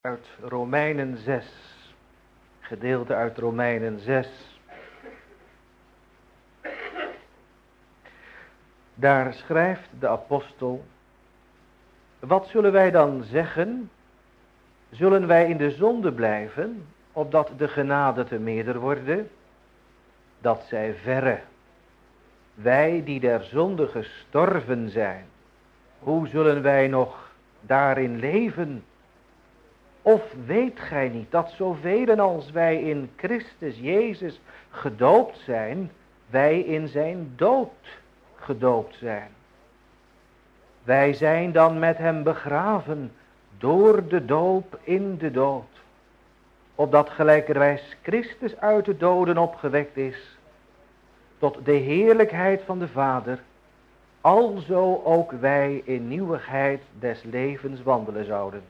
Uit Romeinen 6, gedeelte uit Romeinen 6. Daar schrijft de apostel: wat zullen wij dan zeggen? Zullen wij in de zonde blijven, opdat de genade te meerder worden? Dat zij verre. Wij die der zonde gestorven zijn, hoe zullen wij nog daarin leven? Of weet gij niet dat zoveel als wij in Christus Jezus gedoopt zijn, wij in zijn dood gedoopt zijn? Wij zijn dan met hem begraven door de doop in de dood, opdat gelijkerwijs Christus uit de doden opgewekt is, tot de heerlijkheid van de Vader, alzo ook wij in nieuwigheid des levens wandelen zouden.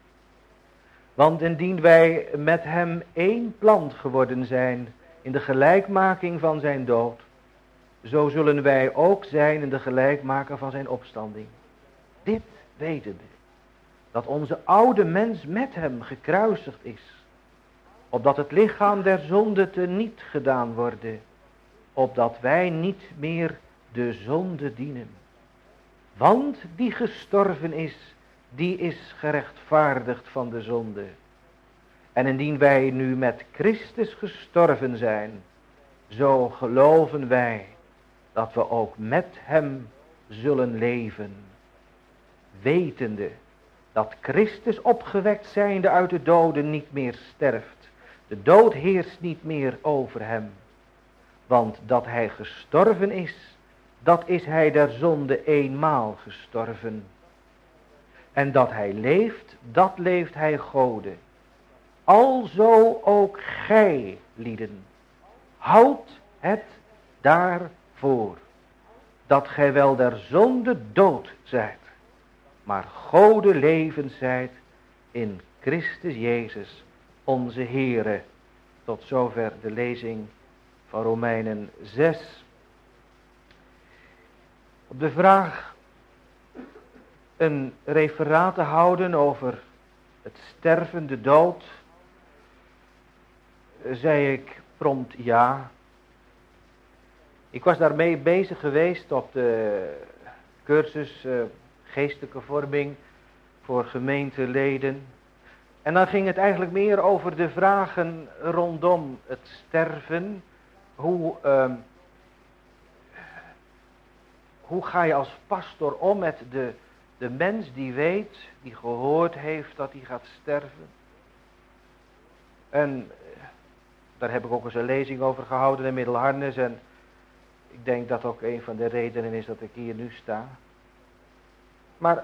Want indien wij met hem één plant geworden zijn in de gelijkmaking van zijn dood, zo zullen wij ook zijn in de gelijkmaking van zijn opstanding. Dit wetende, dat onze oude mens met hem gekruisigd is, opdat het lichaam der zonde teniet gedaan worden, opdat wij niet meer de zonde dienen. Want die gestorven is, die is gerechtvaardigd van de zonde. En indien wij nu met Christus gestorven zijn, zo geloven wij dat we ook met hem zullen leven. Wetende dat Christus opgewekt zijnde uit de doden niet meer sterft. De dood heerst niet meer over hem. Want dat hij gestorven is, dat is hij der zonde eenmaal gestorven. En dat hij leeft, dat leeft hij Gode. Alzo ook gij, lieden, houdt het daarvoor, dat gij wel der zonde dood zijt, maar Gode levend zijt in Christus Jezus, onze Heere. Tot zover de lezing van Romeinen 6. Op de vraag een referaat te houden over het sterven, de dood, zei ik prompt ja. Ik was daarmee bezig geweest op de cursus geestelijke vorming voor gemeenteleden. En dan ging het eigenlijk meer over de vragen rondom het sterven. Hoe ga je als pastor om met de mens die weet, die gehoord heeft dat hij gaat sterven? En daar heb ik ook eens een lezing over gehouden in Middelharnis. En ik denk dat ook een van de redenen is dat ik hier nu sta. Maar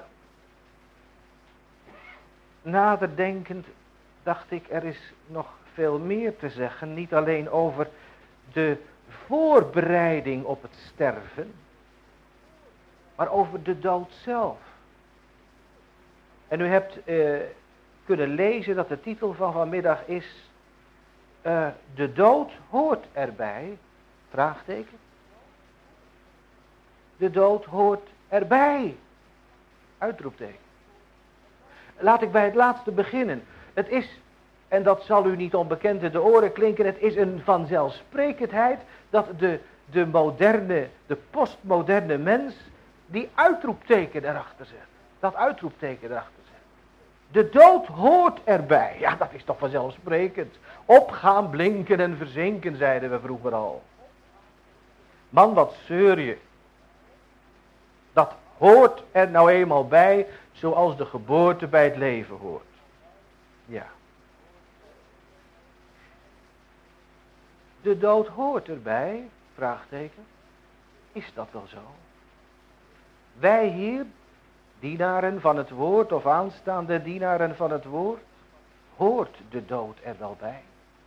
naderdenkend dacht ik, er is nog veel meer te zeggen. Niet alleen over de voorbereiding op het sterven, maar over de dood zelf. En u hebt kunnen lezen dat de titel van vanmiddag is: de dood hoort erbij, vraagteken. De dood hoort erbij, uitroepteken. Laat ik bij het laatste beginnen. Het is, en dat zal u niet onbekend in de oren klinken, het is een vanzelfsprekendheid dat de postmoderne mens die uitroepteken erachter zet. Dat uitroepteken erachter zet. De dood hoort erbij. Ja, dat is toch vanzelfsprekend. Opgaan, blinken en verzinken, zeiden we vroeger al. Man, wat zeur je. Dat hoort er nou eenmaal bij, zoals de geboorte bij het leven hoort. Ja. De dood hoort erbij, vraagteken. Is dat wel zo? Wij hier, dienaren van het woord of aanstaande dienaren van het woord, hoort de dood er wel bij?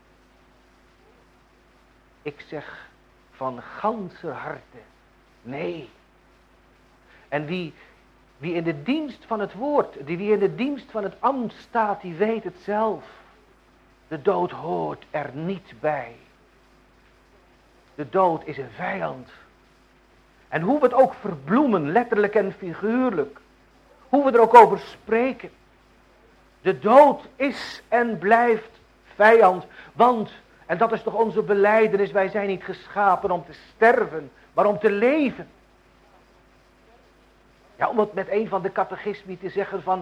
Ik zeg van ganser harte, nee. En wie in de dienst van het woord, wie in de dienst van het ambt staat, die weet het zelf. De dood hoort er niet bij. De dood is een vijand. En hoe we het ook verbloemen, letterlijk en figuurlijk, hoe we er ook over spreken, De dood is en blijft vijand. Want, en dat is toch onze belijdenis, wij zijn niet geschapen om te sterven, maar om te leven. Ja, om het met een van de catechismi te zeggen van,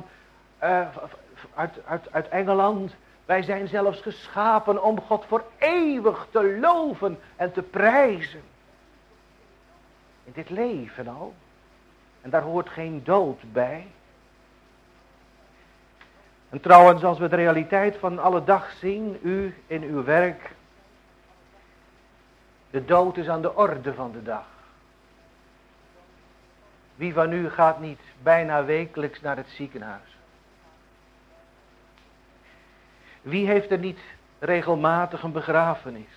uit Engeland. Wij zijn zelfs geschapen om God voor eeuwig te loven en te prijzen. In dit leven al. En daar hoort geen dood bij. En trouwens, als we de realiteit van alle dag zien, u in uw werk. De dood is aan de orde van de dag. Wie van u gaat niet bijna wekelijks naar het ziekenhuis? Wie heeft er niet regelmatig een begrafenis?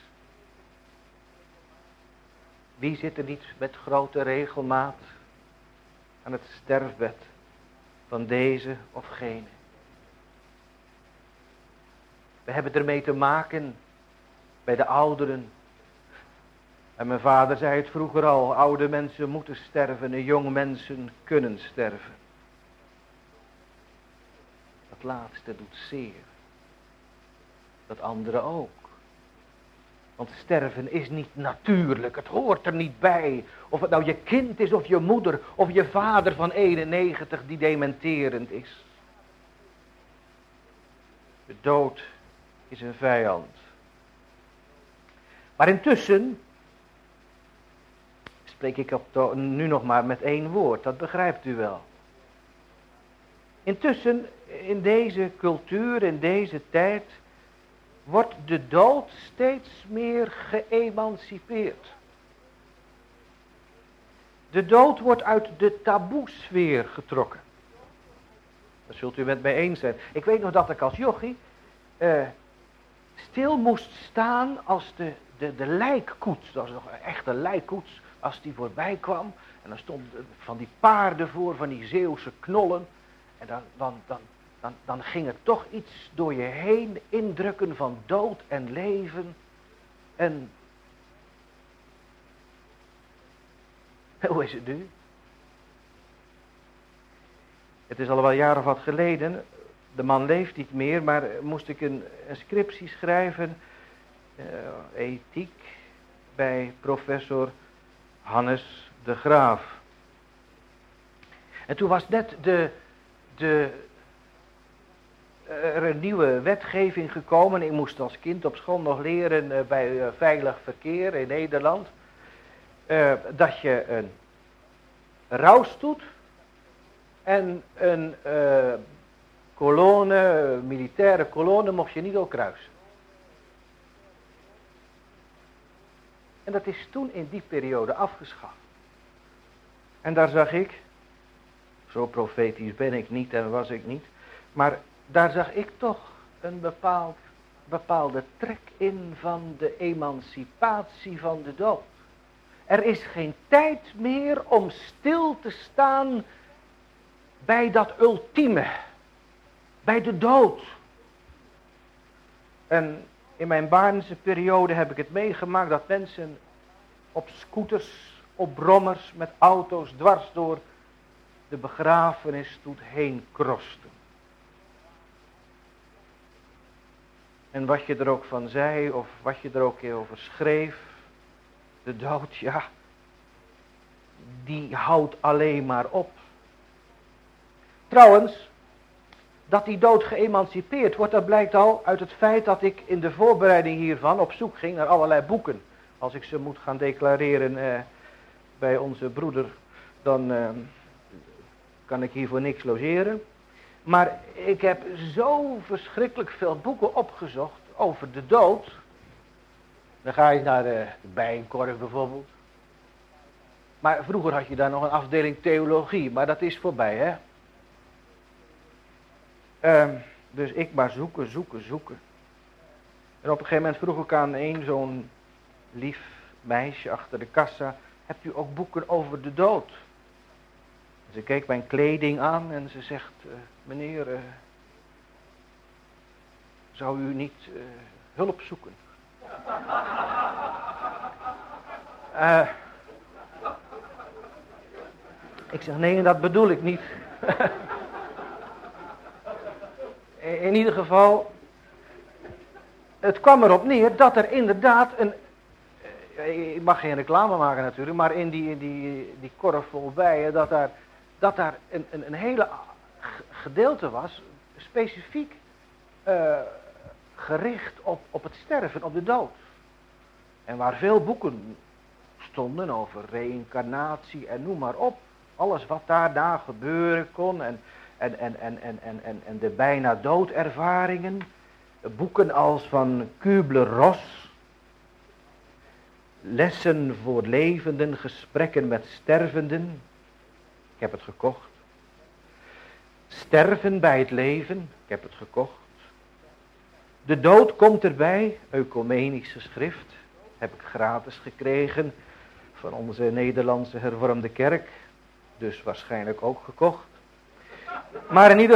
Wie zit er niet met grote regelmaat aan het sterfbed van deze of gene? We hebben ermee te maken bij de ouderen. En mijn vader zei het vroeger al, oude mensen moeten sterven en jonge mensen kunnen sterven. Dat laatste doet zeer. Dat andere ook. Want sterven is niet natuurlijk, het hoort er niet bij. Of het nou je kind is of je moeder of je vader van 91 die dementerend is. De dood is een vijand. Maar intussen spreek ik nu nog maar met één woord, dat begrijpt u wel. Intussen, in deze cultuur, in deze tijd, wordt de dood steeds meer geëmancipeerd. De dood wordt uit de taboesfeer getrokken. Dat zult u met mij eens zijn. Ik weet nog dat ik als jochie stil moest staan als de lijkkoets, dat was nog een echte lijkkoets, als die voorbij kwam. En dan stonden van die paarden voor, van die Zeeuwse knollen. En dan ging er toch iets door je heen indrukken van dood en leven. En hoe is het nu? Het is al wel jaren of wat geleden. De man leeft niet meer, maar moest ik een scriptie schrijven. Ethiek bij professor Hannes de Graaf. En toen was net er een nieuwe wetgeving gekomen. Ik moest als kind op school nog leren bij veilig verkeer in Nederland. Dat je een rouwstoet en een militaire kolonne mocht je niet doorkruisen. En dat is toen in die periode afgeschaft. En daar zag ik, zo profetisch ben ik niet en was ik niet, maar daar zag ik toch een bepaalde trek in van de emancipatie van de dood. Er is geen tijd meer om stil te staan bij dat ultieme, bij de dood. En in mijn Baarnse periode heb ik het meegemaakt dat mensen op scooters, op brommers, met auto's dwars door de begrafenisstoet heen krosten. En wat je er ook van zei, of wat je er ook over schreef, de dood, ja, die houdt alleen maar op. Trouwens, dat die dood geëmancipeerd wordt, dat blijkt al uit het feit dat ik in de voorbereiding hiervan op zoek ging naar allerlei boeken. Als ik ze moet gaan declareren bij onze broeder, dan kan ik hiervoor niks logeren. Maar ik heb zo verschrikkelijk veel boeken opgezocht over de dood. Dan ga je naar de Bijenkorf bijvoorbeeld. Maar vroeger had je daar nog een afdeling theologie, maar dat is voorbij, hè. Dus ik maar zoeken. En op een gegeven moment vroeg ik aan zo'n lief meisje achter de kassa, hebt u ook boeken over de dood? Ze keek mijn kleding aan en ze zegt, meneer, zou u niet hulp zoeken? Ik zeg, nee, dat bedoel ik niet. In ieder geval, het kwam erop neer dat er inderdaad ik mag geen reclame maken natuurlijk, maar in die korf vol bijen, dat daar een hele gedeelte was, specifiek gericht op het sterven, op de dood. En waar veel boeken stonden over reïncarnatie en noem maar op. Alles wat daarna gebeuren kon en de bijna doodervaringen. Boeken als van Kübler-Ross. Lessen voor levenden, gesprekken met stervenden. Ik heb het gekocht. Sterven bij het leven. Ik heb het gekocht. De dood komt erbij. Ecumenische schrift. Heb ik gratis gekregen van onze Nederlandse hervormde kerk. Dus waarschijnlijk ook gekocht. Maar in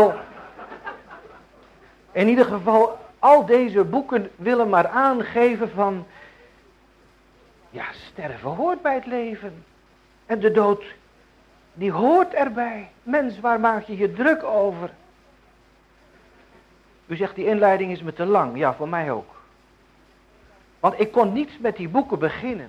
ieder geval, al deze boeken willen maar aangeven van, ja, sterven hoort bij het leven. En de dood, die hoort erbij. Mens, waar maak je je druk over? U zegt, die inleiding is me te lang. Ja, voor mij ook. Want ik kon niets met die boeken beginnen.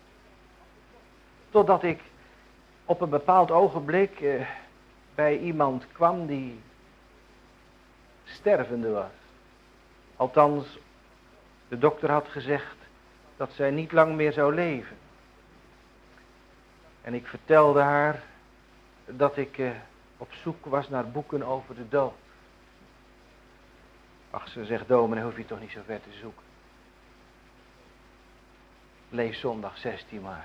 Totdat ik op een bepaald ogenblik bij iemand kwam die stervende was. Althans, de dokter had gezegd dat zij niet lang meer zou leven. En ik vertelde haar dat ik op zoek was naar boeken over de dood. Ach, ze zegt, dominee, hoef je toch niet zo ver te zoeken. Lees zondag 16 maar.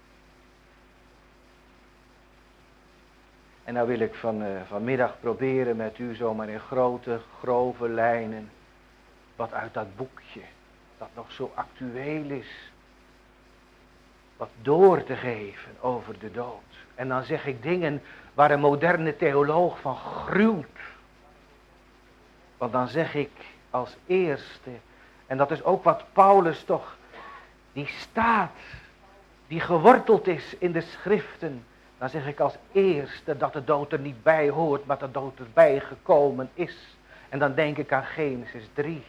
En nou wil ik vanmiddag proberen met u zomaar in grote, grove lijnen, wat uit dat boekje, dat nog zo actueel is, wat door te geven over de dood. En dan zeg ik dingen waar een moderne theoloog van gruwt. Want dan zeg ik als eerste, en dat is ook wat Paulus toch, die staat, die geworteld is in de schriften. Dan zeg ik als eerste dat de dood er niet bij hoort, maar dat de dood erbij gekomen is. En dan denk ik aan Genesis 3.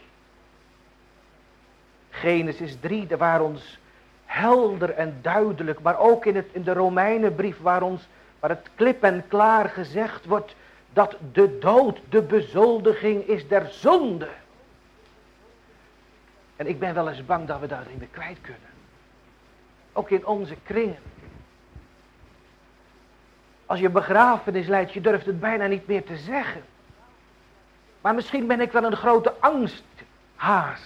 Genesis 3, waar ons helder en duidelijk, maar ook in de Romeinenbrief waar het klip en klaar gezegd wordt dat de dood de bezoldiging is der zonde. En ik ben wel eens bang dat we dat niet meer kwijt kunnen. Ook in onze kringen. Als je begrafenis leidt, je durft het bijna niet meer te zeggen. Maar misschien ben ik wel een grote angsthaas.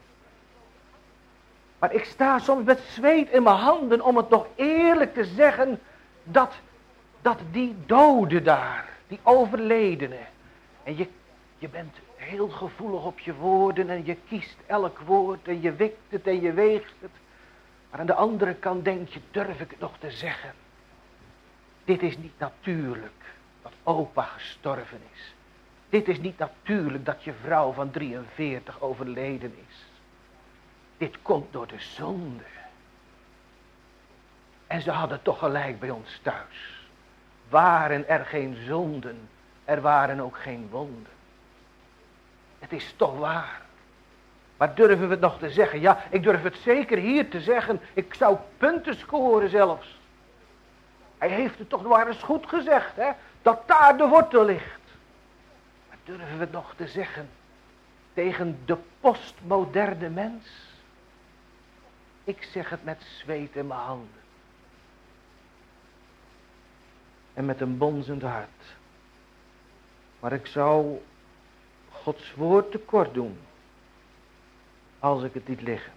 Maar ik sta soms met zweet in mijn handen om het nog eerlijk te zeggen dat die dode daar, die overledene, en je bent heel gevoelig op je woorden en je kiest elk woord en je wikt het en je weegt het. Maar aan de andere kant denk je, durf ik het nog te zeggen? Dit is niet natuurlijk dat opa gestorven is. Dit is niet natuurlijk dat je vrouw van 43 overleden is. Dit komt door de zonde. En ze hadden toch gelijk bij ons thuis. Waren er geen zonden, er waren ook geen wonden. Het is toch waar. Maar durven we het nog te zeggen? Ja, ik durf het zeker hier te zeggen. Ik zou punten scoren zelfs. Hij heeft het toch maar eens goed gezegd, hè? Dat daar de wortel ligt. Maar durven we het nog te zeggen tegen de postmoderne mens? Ik zeg het met zweet in mijn handen. En met een bonzend hart. Maar ik zou Gods woord tekort doen als ik het liet liggen.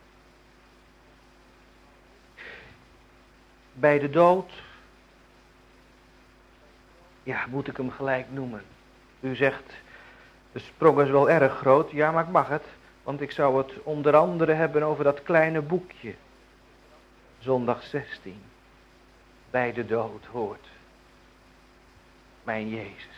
Bij de dood, ja, moet ik hem gelijk noemen. U zegt, de sprong is wel erg groot. Ja, maar ik mag het. Want ik zou het onder andere hebben over dat kleine boekje. Zondag 16. Bij de dood hoort mijn Jezus.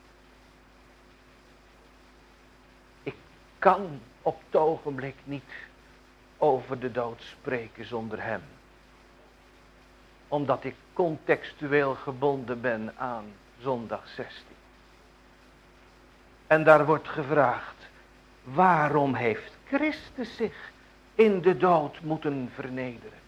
Ik kan op het ogenblik niet over de dood spreken zonder hem. Omdat ik contextueel gebonden ben aan zondag 16. En daar wordt gevraagd, waarom heeft Christus zich in de dood moeten vernederen?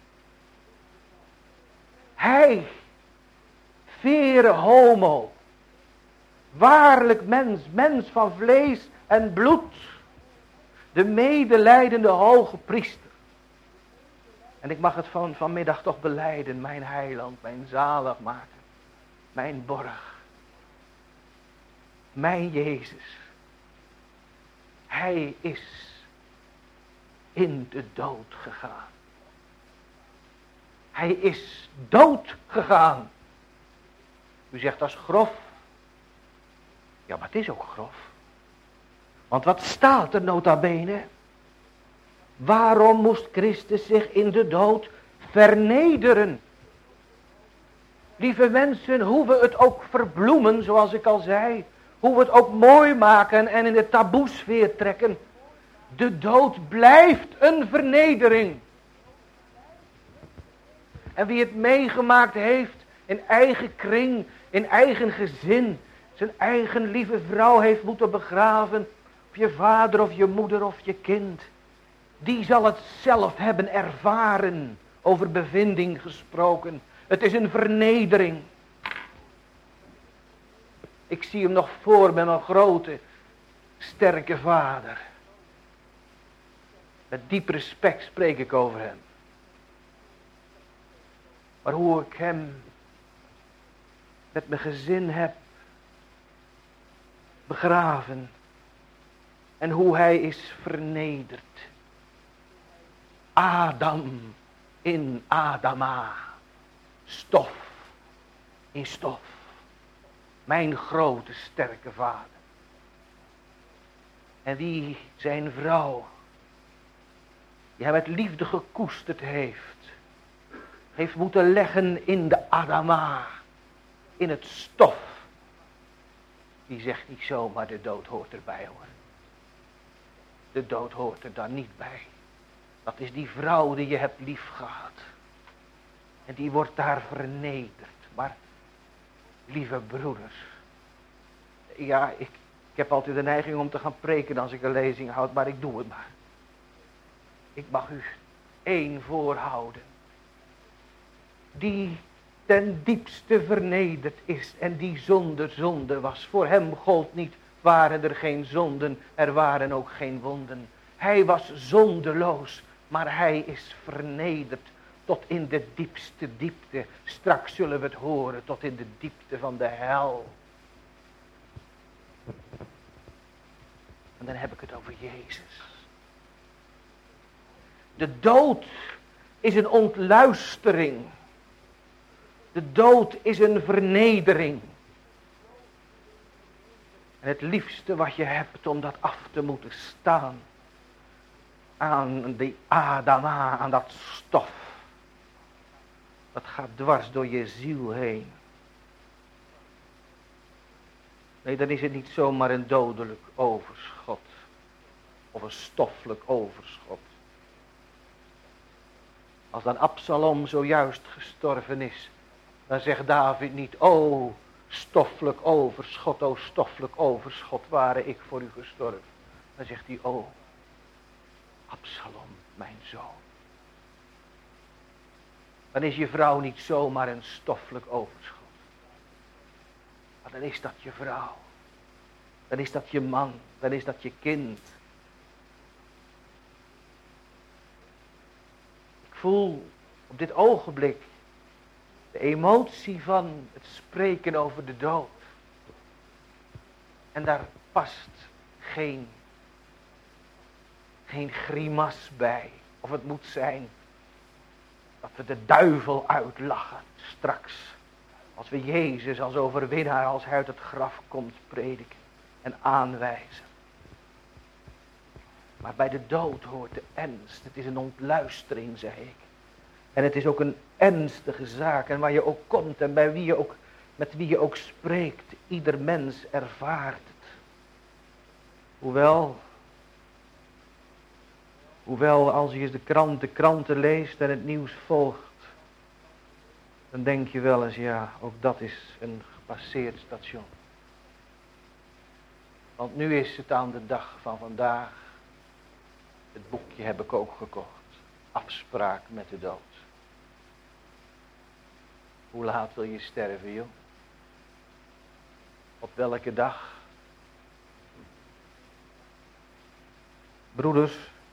Hij, vere homo, waarlijk mens, mens van vlees en bloed, de medelijdende hoge priester. En ik mag het vanmiddag toch belijden, mijn heiland, mijn zaligmaker, mijn borg, mijn Jezus. Hij is in de dood gegaan. Hij is dood gegaan. U zegt dat is grof. Ja, maar het is ook grof. Want wat staat er nota bene? Waarom moest Christus zich in de dood vernederen? Lieve mensen, hoe we het ook verbloemen, zoals ik al zei, hoe we het ook mooi maken en in de taboesfeer trekken, de dood blijft een vernedering. En wie het meegemaakt heeft in eigen kring, in eigen gezin, zijn eigen lieve vrouw heeft moeten begraven, of je vader of je moeder of je kind, die zal het zelf hebben ervaren, over bevinding gesproken. Het is een vernedering. Ik zie hem nog voor me, een grote, sterke vader. Met diep respect spreek ik over hem. Maar hoe ik hem met mijn gezin heb begraven. En hoe hij is vernederd. Adam in Adama. Stof in stof. Mijn grote sterke vader. En wie zijn vrouw, die hij met liefde gekoesterd heeft moeten leggen in de Adama, in het stof. Die zegt niet zomaar de dood hoort erbij hoor. De dood hoort er dan niet bij. Dat is die vrouw die je hebt lief gehad. En die wordt daar vernederd. Maar, lieve broeders. Ja, ik heb altijd de neiging om te gaan preken als ik een lezing houd. Maar ik doe het maar. Ik mag u één voorhouden. Die ten diepste vernederd is. En die zonder zonde was. Voor hem gold niet, waren er geen zonden. Er waren ook geen wonden. Hij was zondeloos. Maar hij is vernederd. Tot in de diepste diepte. Straks zullen we het horen. Tot in de diepte van de hel. En dan heb ik het over Jezus. De dood is een ontluistering. De dood is een vernedering. En het liefste wat je hebt om dat af te moeten staan. Aan die Adama, aan dat stof. Dat gaat dwars door je ziel heen. Nee, dan is het niet zomaar een dodelijk overschot. Of een stoffelijk overschot. Als dan Absalom zojuist gestorven is. Dan zegt David niet, o stoffelijk overschot, o stoffelijk overschot, ware ik voor u gestorven. Dan zegt hij, o Absalom, mijn zoon. Dan is je vrouw niet zomaar een stoffelijk overschot. Maar dan is dat je vrouw. Dan is dat je man. Dan is dat je kind. Ik voel op dit ogenblik de emotie van het spreken over de dood. En daar past geen grimas bij. Of het moet zijn dat we de duivel uitlachen straks. Als we Jezus als overwinnaar, als hij uit het graf komt, prediken en aanwijzen. Maar bij de dood hoort de ernst. Het is een ontluistering, zei ik. En het is ook een ernstige zaak. En waar je ook komt en bij wie je ook, met wie je ook spreekt. Ieder mens ervaart het. Hoewel als je eens de kranten leest en het nieuws volgt. Dan denk je wel eens, ja, ook dat is een gepasseerd station. Want nu is het aan de dag van vandaag. Het boekje heb ik ook gekocht. Afspraak met de dood. Hoe laat wil je sterven, joh? Op welke dag? Broeders,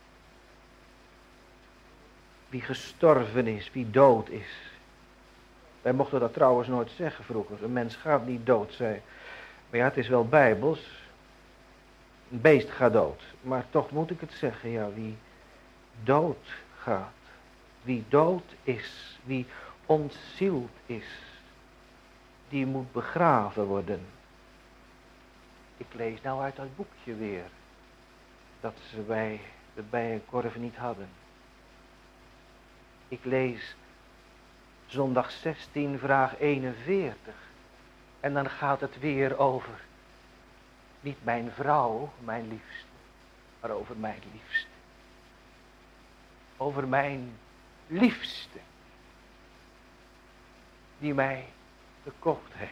wie gestorven is, wie dood is. Wij mochten dat trouwens nooit zeggen vroeger. Een mens gaat niet dood, zei. Maar ja, het is wel bijbels. Een beest gaat dood. Maar toch moet ik het zeggen, ja, wie dood gaat. Wie dood is, wie ontzield is, die moet begraven worden. Ik lees nou uit dat boekje weer. Dat ze bij de Bijenkorf niet hadden. Ik lees zondag 16, vraag 41. En dan gaat het weer over, niet mijn vrouw, mijn liefste, maar over mijn liefste. Over mijn liefste, die mij gekocht heeft.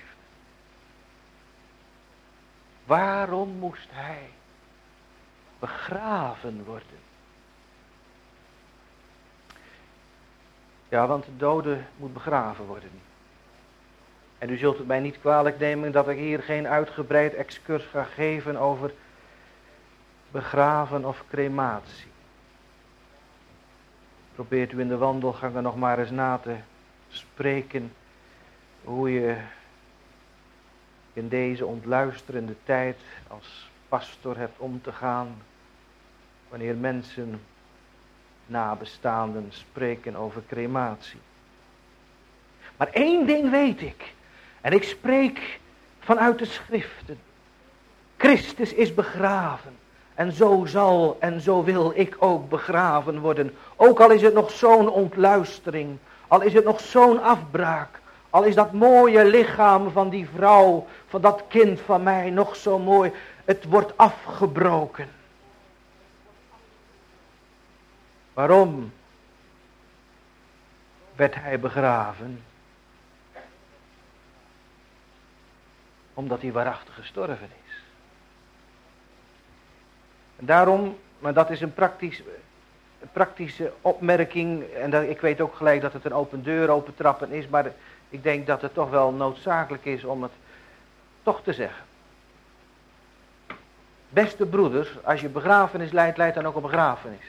Waarom moest hij begraven worden? Ja, want de dode moet begraven worden. En u zult het mij niet kwalijk nemen dat ik hier geen uitgebreid excurs ga geven over begraven of crematie. Probeert u in de wandelgangen nog maar eens na te spreken hoe je in deze ontluisterende tijd als pastor hebt om te gaan wanneer mensen, nabestaanden, spreken over crematie. Maar één ding weet ik, en ik spreek vanuit de schriften. Christus is begraven en zo zal en zo wil ik ook begraven worden. Ook al is het nog zo'n ontluistering, al is het nog zo'n afbraak, al is dat mooie lichaam van die vrouw, van dat kind van mij nog zo mooi, het wordt afgebroken. Waarom werd hij begraven? Omdat hij waarachtig gestorven is. En daarom, maar dat is een praktische opmerking. En ik weet ook gelijk dat het een open deur, open trappen is. Maar ik denk dat het toch wel noodzakelijk is om het toch te zeggen. Beste broeders, als je begrafenis leidt, leidt dan ook een begrafenis.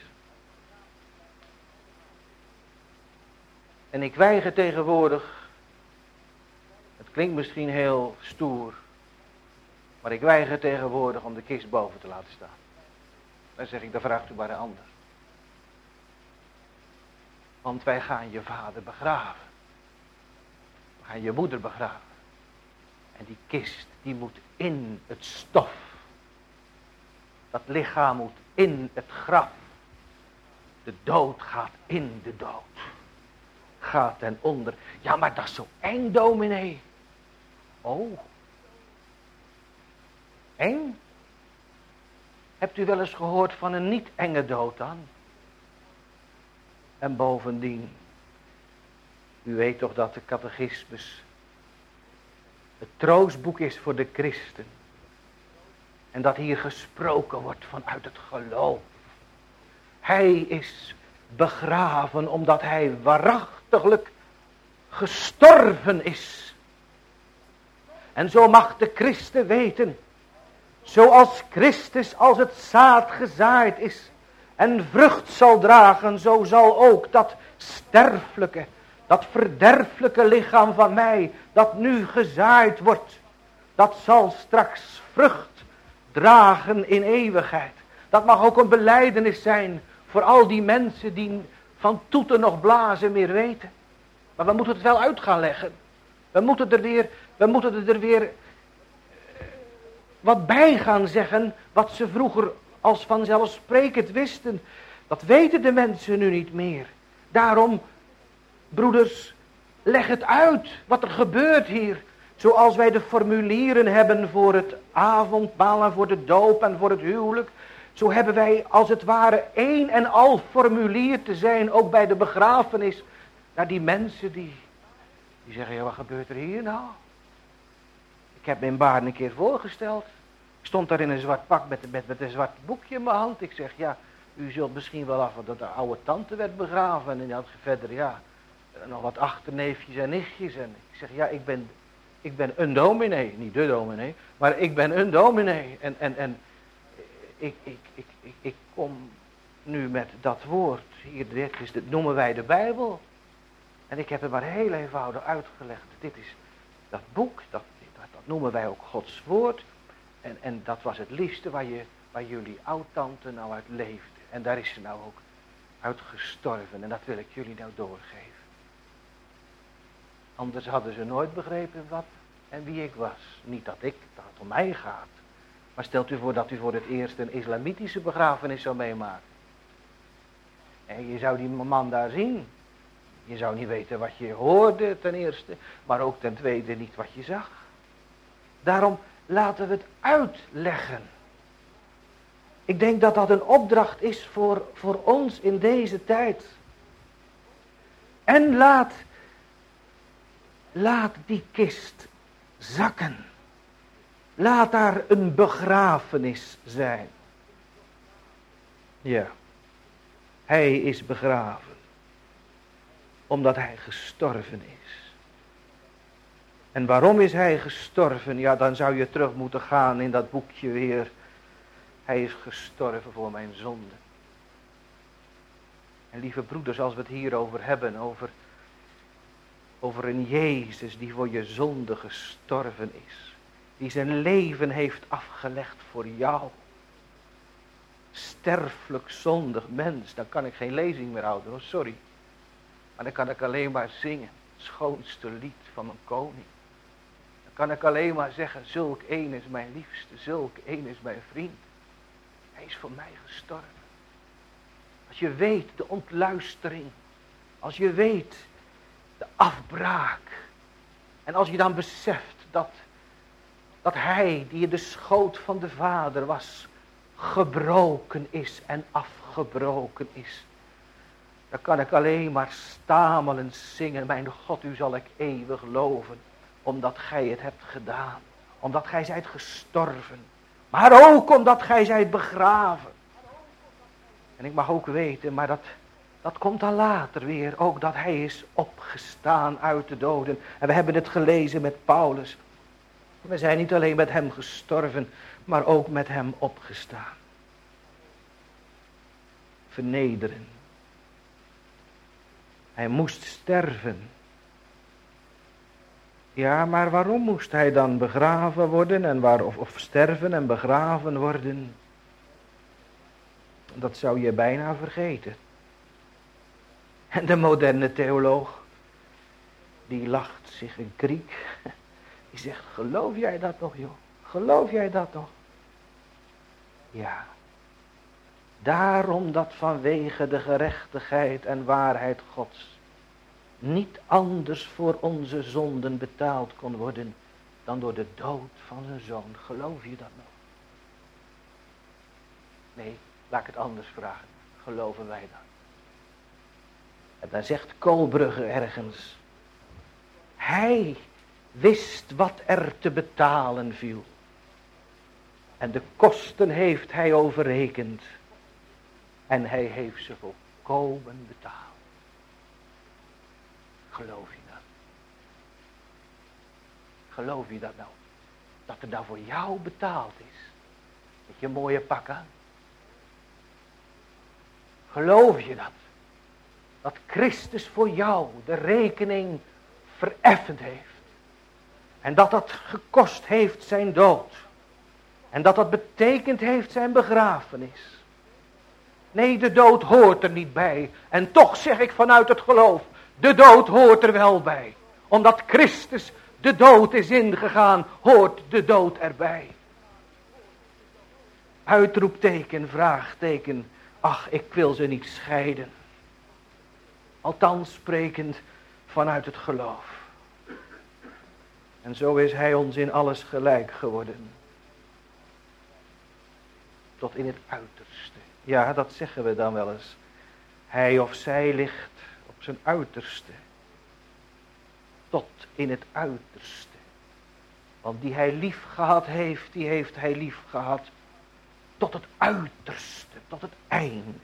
En ik weiger tegenwoordig, het klinkt misschien heel stoer, maar ik weiger tegenwoordig om de kist boven te laten staan. Dan zeg ik, dan vraagt u maar een ander. Want wij gaan je vader begraven. We gaan je moeder begraven. En die kist, die moet in het stof. Dat lichaam moet in het graf. De dood gaat in de dood. Gaat ten onder. Ja, maar dat is zo eng, dominee. Oh. Eng? Hebt u wel eens gehoord van een niet enge dood dan? En bovendien, u weet toch dat de catechismus het troostboek is voor de christen. En dat hier gesproken wordt vanuit het geloof. Hij is begraven omdat hij waarachtiglijk gestorven is. En zo mag de christen weten, zoals Christus als het zaad gezaaid is en vrucht zal dragen, zo zal ook dat sterfelijke, dat verderfelijke lichaam van mij, dat nu gezaaid wordt, dat zal straks vrucht dragen in eeuwigheid. Dat mag ook een belijdenis zijn voor al die mensen die van toeten nog blazen meer weten. Maar we moeten het wel uit gaan leggen. We moeten er weer wat bij gaan zeggen, wat ze vroeger als vanzelfsprekend wisten. Dat weten de mensen nu niet meer. Daarom, broeders, leg het uit wat er gebeurt hier. Zoals wij de formulieren hebben voor het avondmaal en voor de doop en voor het huwelijk. Zo hebben wij als het ware één en al formulier te zijn, ook bij de begrafenis. Naar die mensen die zeggen, ja, wat gebeurt er hier nou? Ik heb mijn baard een keer voorgesteld. Ik Ik stond daar in een zwart pak met een zwart boekje in mijn hand. Ik zeg, ja, u zult misschien wel af dat de oude tante werd begraven. En die had verder, ja, nog wat achterneefjes en nichtjes. En ik zeg, ja, ik ben een dominee. Niet de dominee, maar ik ben een dominee. En ik kom nu met dat woord. Hier, dit noemen wij de Bijbel. En ik heb het maar heel eenvoudig uitgelegd. Dit is dat boek, dat noemen wij ook Gods woord. En dat was het liefste waar jullie oud-tante nou uit leefde. En daar is ze nou ook uit gestorven. En dat wil ik jullie nou doorgeven. Anders hadden ze nooit begrepen wat en wie ik was. Niet dat het om mij gaat. Maar stelt u voor dat u voor het eerst een islamitische begrafenis zou meemaken. En je zou die man daar zien. Je zou niet weten wat je hoorde ten eerste. Maar ook ten tweede niet wat je zag. Daarom laten we het uitleggen. Ik denk dat dat een opdracht is voor ons in deze tijd. En laat die kist zakken. Laat daar een begrafenis zijn. Ja, hij is begraven. Omdat hij gestorven is. En waarom is hij gestorven? Ja, dan zou je terug moeten gaan in dat boekje weer. Hij is gestorven voor mijn zonde. En lieve broeders, als we het hierover hebben, over een Jezus die voor je zonde gestorven is. Die zijn leven heeft afgelegd voor jou. Sterfelijk zondig mens, dan kan ik geen lezing meer houden, oh sorry. Maar dan kan ik alleen maar zingen, het schoonste lied van een koning. Dan kan ik alleen maar zeggen, zulk een is mijn liefste, zulk een is mijn vriend. Hij is voor mij gestorven. Als je weet de ontluistering, als je weet de afbraak. En als je dan beseft dat hij die in de schoot van de Vader was, gebroken is en afgebroken is. Dan kan ik alleen maar stamelend zingen, mijn God, u zal ik eeuwig loven, omdat gij het hebt gedaan. Omdat gij zijt gestorven, maar ook omdat gij zijt begraven. En ik mag ook weten, maar dat komt dan later weer, ook dat hij is opgestaan uit de doden. En we hebben het gelezen met Paulus. We zijn niet alleen met hem gestorven, maar ook met hem opgestaan. Vernederen. Hij moest sterven. Ja, maar waarom moest hij dan begraven worden en of sterven en begraven worden? Dat zou je bijna vergeten. En de moderne theoloog, die lacht zich een kriek. Die zegt, geloof jij dat nog, joh? Geloof jij dat nog? Ja. Daarom dat vanwege de gerechtigheid en waarheid Gods niet anders voor onze zonden betaald kon worden dan door de dood van zijn zoon. Geloof je dat nog? Nee, laat ik het anders vragen. Geloven wij dat? En dan zegt Koolbrugge ergens. Hij wist wat er te betalen viel. En de kosten heeft hij overrekend. En hij heeft ze volkomen betaald. Geloof je dat? Geloof je dat nou? Dat er nou voor jou betaald is. Met je mooie pak aan. Geloof je dat? Dat Christus voor jou de rekening vereffend heeft. En dat dat gekost heeft zijn dood. En dat dat betekend heeft zijn begrafenis. Nee, de dood hoort er niet bij. En toch zeg ik vanuit het geloof, de dood hoort er wel bij. Omdat Christus de dood is ingegaan, hoort de dood erbij. Uitroepteken, vraagteken, ach, ik wil ze niet scheiden. Althans sprekend vanuit het geloof. En zo is hij ons in alles gelijk geworden. Tot in het uiterste. Ja, dat zeggen we dan wel eens. Hij of zij ligt op zijn uiterste. Tot in het uiterste. Want die hij lief gehad heeft, die heeft hij lief gehad tot het uiterste, tot het einde.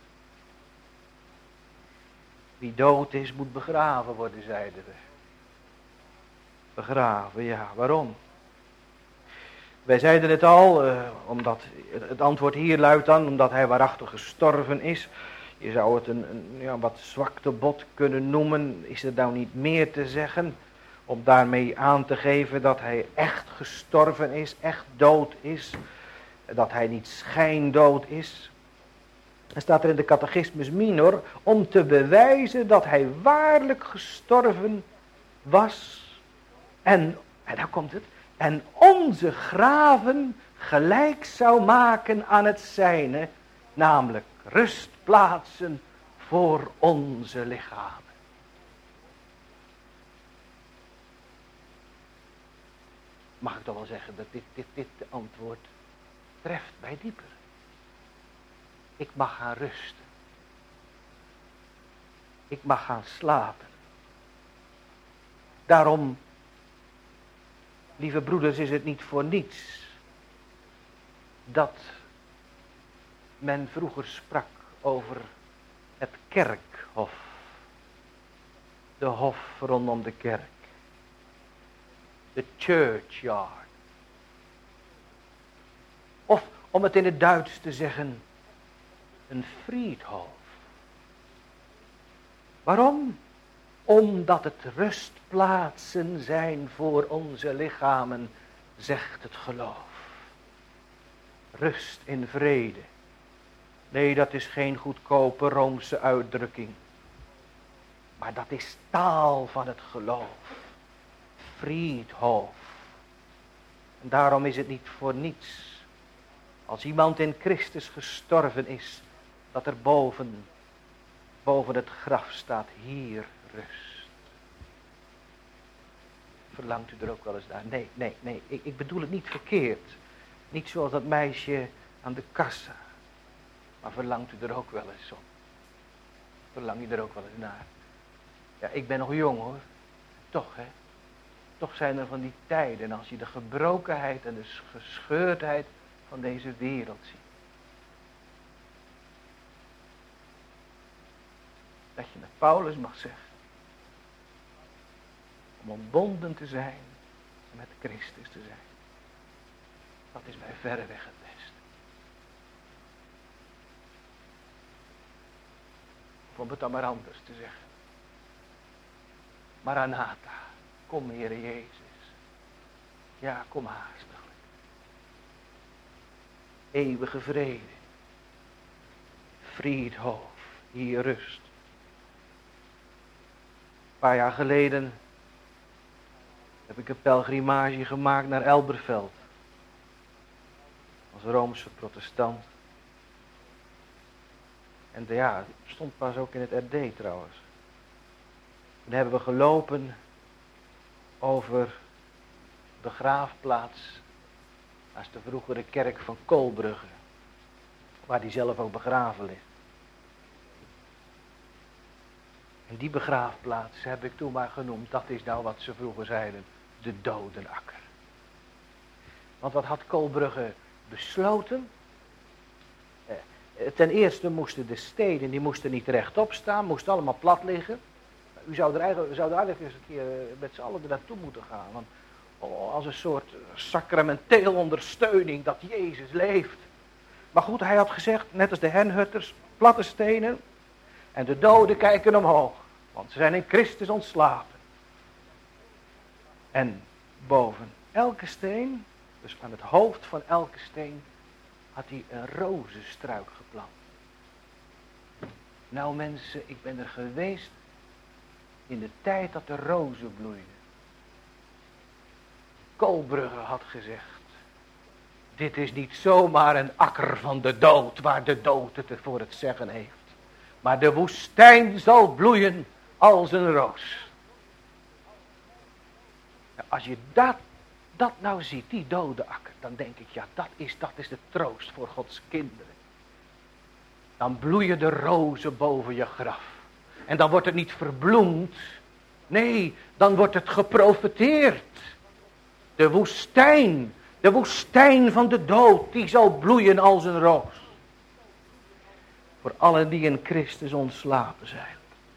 Wie dood is, moet begraven worden, zeiden we. Begraven, ja, waarom? Wij zeiden het al, omdat het antwoord hier luidt dan, omdat hij waarachtig gestorven is. Je zou het een wat zwaktebod kunnen noemen. Is er nou niet meer te zeggen om daarmee aan te geven dat hij echt gestorven is, echt dood is. Dat hij niet schijndood is. Dan staat er in de Catechismus Minor om te bewijzen dat hij waarlijk gestorven was. En daar komt het. En onze graven gelijk zou maken aan het zijne. Namelijk rustplaatsen voor onze lichamen. Mag ik toch wel zeggen dat dit antwoord treft mij dieper. Ik mag gaan rusten. Ik mag gaan slapen. Daarom, lieve broeders, is het niet voor niets dat men vroeger sprak over het kerkhof. De hof rondom de kerk. De churchyard. Of om het in het Duits te zeggen, een friedhof. Waarom? Omdat het rustplaatsen zijn voor onze lichamen, zegt het geloof. Rust in vrede. Nee, dat is geen goedkope Roomse uitdrukking. Maar dat is taal van het geloof. Friedhof. En daarom is het niet voor niets. Als iemand in Christus gestorven is, dat er boven het graf staat, hier rust. Verlangt u er ook wel eens naar? Nee, ik bedoel het niet verkeerd. Niet zoals dat meisje aan de kassa. Maar verlangt u er ook wel eens op? Verlang je er ook wel eens naar? Ja, ik ben nog jong hoor. Toch hè. Toch zijn er van die tijden als je de gebrokenheid en de gescheurdheid van deze wereld ziet. Dat je met Paulus mag zeggen. Om ontbonden te zijn en met Christus te zijn. Dat is mij verreweg het beste. Of om het dan maar anders te zeggen. Maranatha, kom Heere Jezus. Ja, kom haastiglijk. Eeuwige vrede. Friedhof, hier rust. Een paar jaar geleden heb ik een pelgrimage gemaakt naar Elberfeld. Als Roomse protestant. En het stond pas ook in het RD trouwens. Toen hebben we gelopen over de begraafplaats naast de vroegere kerk van Kolbrugge. Waar die zelf ook begraven ligt. En die begraafplaats heb ik toen maar genoemd, dat is nou wat ze vroeger zeiden, de dodenakker. Want wat had Kolbrugge besloten? Ten eerste moesten de steden, die moesten niet rechtop staan, moesten allemaal plat liggen. U zou er eigenlijk eens een keer met z'n allen er naartoe moeten gaan. Want als een soort sacramenteel ondersteuning dat Jezus leeft. Maar goed, hij had gezegd, net als de henhutters, platte stenen. En de doden kijken omhoog. Want ze zijn in Christus ontslapen. En boven elke steen, dus aan het hoofd van elke steen, had hij een rozenstruik geplant. Nou mensen, ik ben er geweest in de tijd dat de rozen bloeiden. Kolbrugge had gezegd, dit is niet zomaar een akker van de dood, waar de dood het voor het zeggen heeft. Maar de woestijn zal bloeien als een roos. Nou, als je dat nou ziet, die dode akker, dan denk ik, ja, dat is de troost voor Gods kinderen. Dan bloeien de rozen boven je graf. En dan wordt het niet verbloemd. Nee, dan wordt het geprofeteerd. De woestijn van de dood, die zal bloeien als een roos. Voor allen die in Christus ontslapen zijn.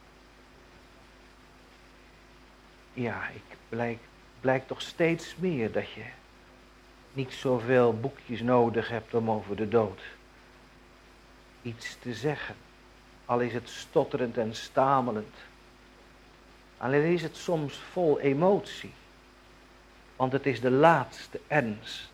Ja, blijkt toch steeds meer dat je niet zoveel boekjes nodig hebt om over de dood iets te zeggen. Al is het stotterend en stamelend. Alleen is het soms vol emotie. Want het is de laatste ernst.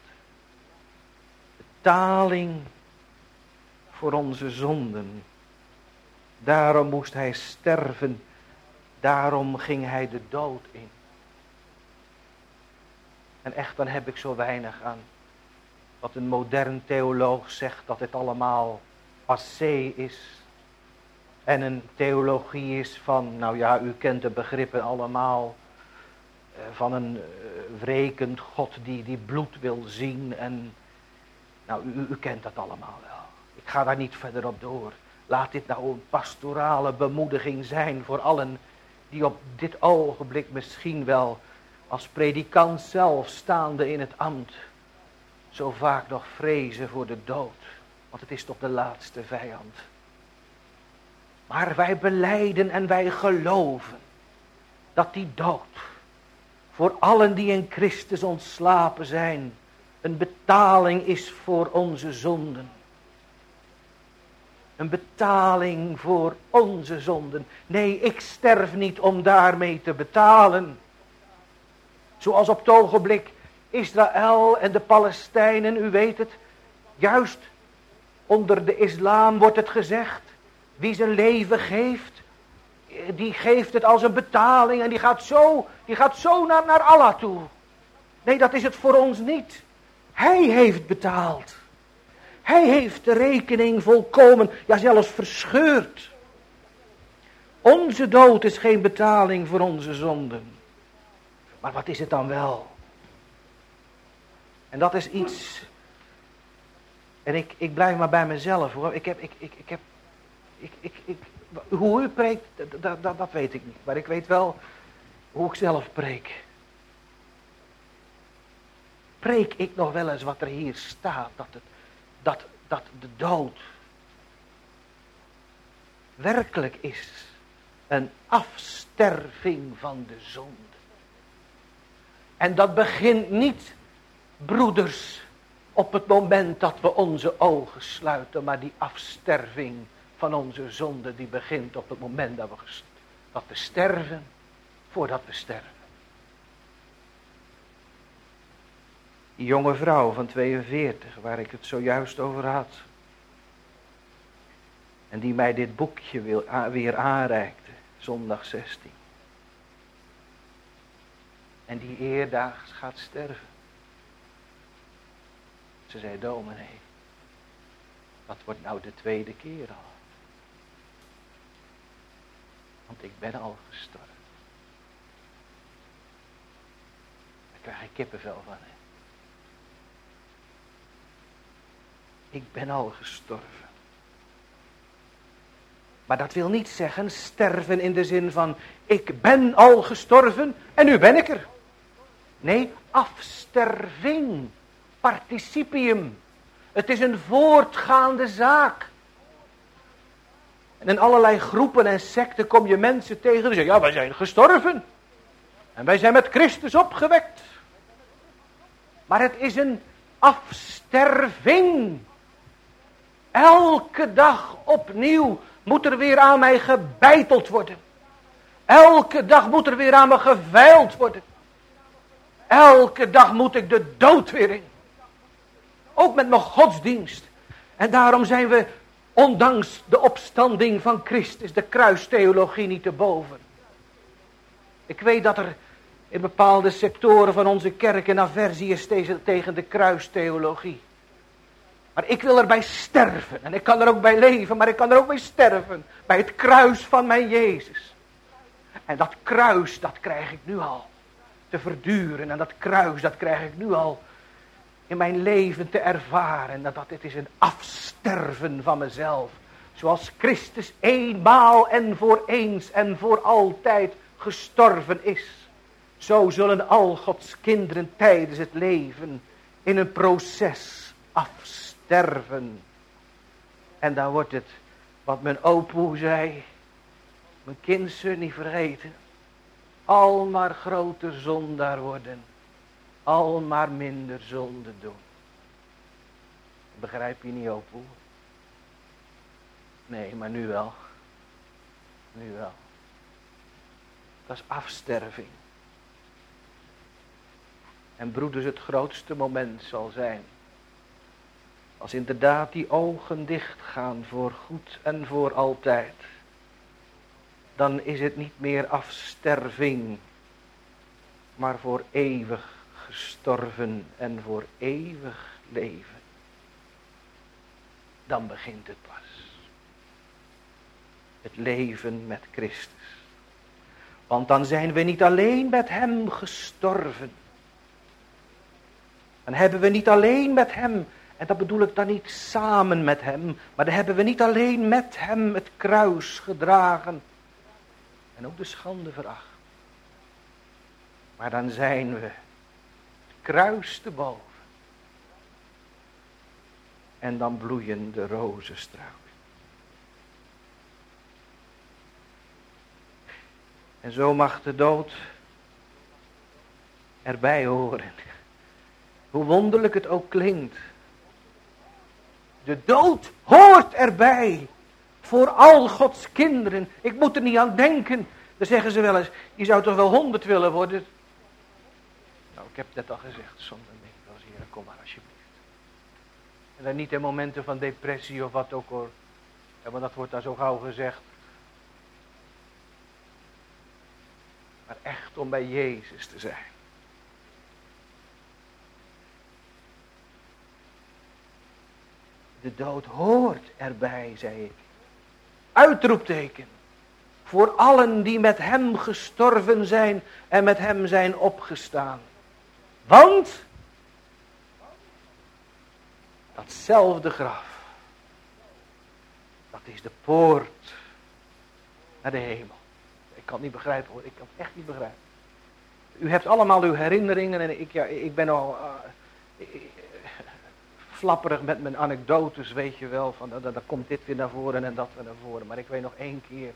Betaling voor onze zonden. Daarom moest hij sterven. Daarom ging hij de dood in. En echt, dan heb ik zo weinig aan wat een modern theoloog zegt, dat het allemaal passé is. En een theologie is van, nou ja, u kent de begrippen allemaal. Van een wrekend God die bloed wil zien. En nou, u kent dat allemaal wel. Ik ga daar niet verder op door. Laat dit nou een pastorale bemoediging zijn voor allen die op dit ogenblik misschien wel als predikant zelf staande in het ambt zo vaak nog vrezen voor de dood. Want het is toch de laatste vijand. Maar wij belijden en wij geloven dat die dood voor allen die in Christus ontslapen zijn een betaling is voor onze zonden. Een betaling voor onze zonden. Nee, ik sterf niet om daarmee te betalen. Zoals op het ogenblik Israël en de Palestijnen, u weet het. Juist onder de islam wordt het gezegd. Wie zijn leven geeft, die geeft het als een betaling en die gaat zo naar Allah toe. Nee, dat is het voor ons niet. Hij heeft betaald. Hij heeft de rekening volkomen, ja zelfs verscheurd. Onze dood is geen betaling voor onze zonden. Maar wat is het dan wel? En dat is iets. En ik blijf maar bij mezelf hoor. Hoe u preekt, dat weet ik niet. Maar ik weet wel hoe ik zelf preek. Preek ik nog wel eens wat er hier staat. Dat de dood werkelijk is een afsterving van de zonde. En dat begint niet, broeders, op het moment dat we onze ogen sluiten. Maar die afsterving van onze zonde, die begint op het moment dat we sterven, voordat we sterven. Die jonge vrouw van 42, waar ik het zojuist over had. En die mij dit boekje weer aanreikte, zondag 16. En die eerdaags gaat sterven. Ze zei, dominee, dat wordt nou de tweede keer al. Want ik ben al gestorven. Daar krijg ik kippenvel van. Hè? Ik ben al gestorven. Maar dat wil niet zeggen sterven in de zin van ik ben al gestorven en nu ben ik er. Nee, afsterving, participium. Het is een voortgaande zaak. En in allerlei groepen en secten kom je mensen tegen die zeggen, ja, wij zijn gestorven. En wij zijn met Christus opgewekt. Maar het is een afsterving. Elke dag opnieuw moet er weer aan mij gebeiteld worden. Elke dag moet er weer aan me geveild worden. Elke dag moet ik de dood weer in. Ook met mijn godsdienst. En daarom zijn we, ondanks de opstanding van Christus, de kruistheologie niet te boven. Ik weet dat er in bepaalde sectoren van onze kerk een aversie is tegen de kruistheologie. Maar ik wil erbij sterven. En ik kan er ook bij leven, maar ik kan er ook bij sterven. Bij het kruis van mijn Jezus. En dat kruis, dat krijg ik nu al te verduren. En dat kruis, dat krijg ik nu al in mijn leven te ervaren. Dat dit is een afsterven van mezelf. Zoals Christus eenmaal en voor eens en voor altijd gestorven is. Zo zullen al Gods kinderen tijdens het leven in een proces afsterven. En dan wordt het, wat mijn opoe zei, mijn kind zult niet vergeten, al maar groter zondaar worden, al maar minder zonde doen. Begrijp je niet, opoe? Nee, maar nu wel. Nu wel. Dat is afsterving. En broeders, het grootste moment zal zijn, als inderdaad die ogen dichtgaan voor goed en voor altijd. Dan is het niet meer afsterving, maar voor eeuwig gestorven en voor eeuwig leven. Dan begint het pas. Het leven met Christus. Want dan zijn we niet alleen met hem gestorven. Dan hebben we niet alleen met hem, en dat bedoel ik dan niet samen met hem, maar dan hebben we niet alleen met hem het kruis gedragen en ook de schande veracht. Maar dan zijn we het kruis te boven. En dan bloeien de rozenstruiken. En zo mag de dood erbij horen. Hoe wonderlijk het ook klinkt. De dood hoort erbij. Voor al Gods kinderen. Ik moet er niet aan denken. Dan zeggen ze wel eens, je zou toch wel 100 willen worden. Nou, ik heb het net al gezegd. Zonder denk ik wel eens, Heer, kom maar alsjeblieft. En dan niet in momenten van depressie of wat ook hoor. Ja, maar dat wordt daar zo gauw gezegd. Maar echt om bij Jezus te zijn. De dood hoort erbij, zei ik. Uitroepteken. Voor allen die met hem gestorven zijn en met hem zijn opgestaan. Want datzelfde graf, dat is de poort naar de hemel. Ik kan het niet begrijpen hoor, ik kan het echt niet begrijpen. U hebt allemaal uw herinneringen en ik ben al flapperig met mijn anekdotes, weet je wel. Van dan komt dit weer naar voren en dat weer naar voren. Maar ik weet nog 1 keer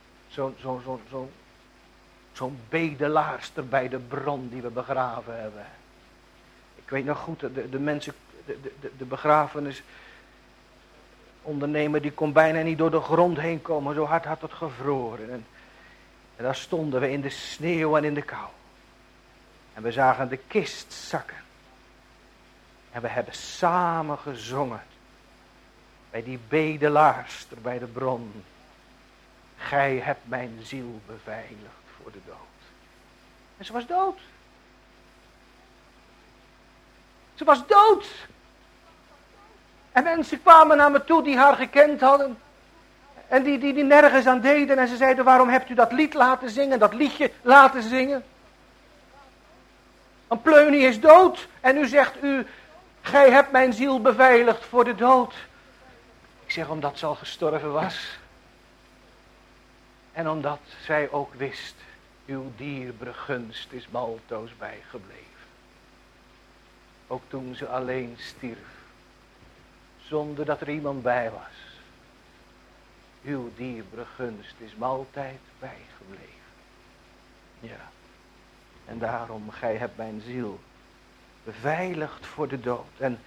zo'n bedelaarster bij de bron die we begraven hebben. Ik weet nog goed, de mensen, de begrafenis ondernemer die kon bijna niet door de grond heen komen. Zo hard had het gevroren. En daar stonden we in de sneeuw en in de kou. En we zagen de kist zakken. En we hebben samen gezongen. Bij die bedelaarster bij de bron. Gij hebt mijn ziel beveiligd voor de dood. En ze was dood. Ze was dood. En mensen kwamen naar me toe die haar gekend hadden. En die nergens aan deden. En ze zeiden, waarom hebt u dat lied laten zingen? Dat liedje laten zingen? Want Pleunie is dood. En u zegt u, gij hebt mijn ziel beveiligd voor de dood. Ik zeg, omdat ze al gestorven was. En omdat zij ook wist, uw dierbare gunst is me altoos bijgebleven. Ook toen ze alleen stierf. Zonder dat er iemand bij was. Uw dierbare gunst is me altijd bijgebleven. Ja. En daarom, gij hebt mijn ziel beveiligd voor de dood. En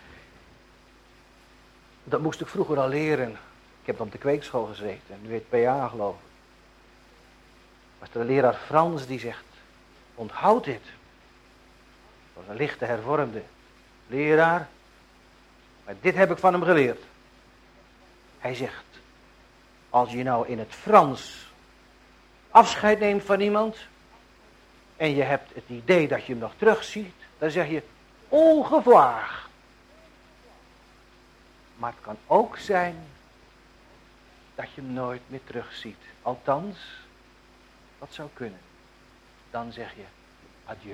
dat moest ik vroeger al leren. Ik heb op de kweekschool gezeten. Nu weet PA geloof ik. Was er een leraar Frans die zegt, onthoud dit. Dat was een lichte hervormde leraar. Maar dit heb ik van hem geleerd. Hij zegt, als je nou in het Frans afscheid neemt van iemand. En je hebt het idee dat je hem nog terugziet. Dan zeg je, au revoir. Maar het kan ook zijn dat je hem nooit meer terugziet. Althans, dat zou kunnen. Dan zeg je, adieu.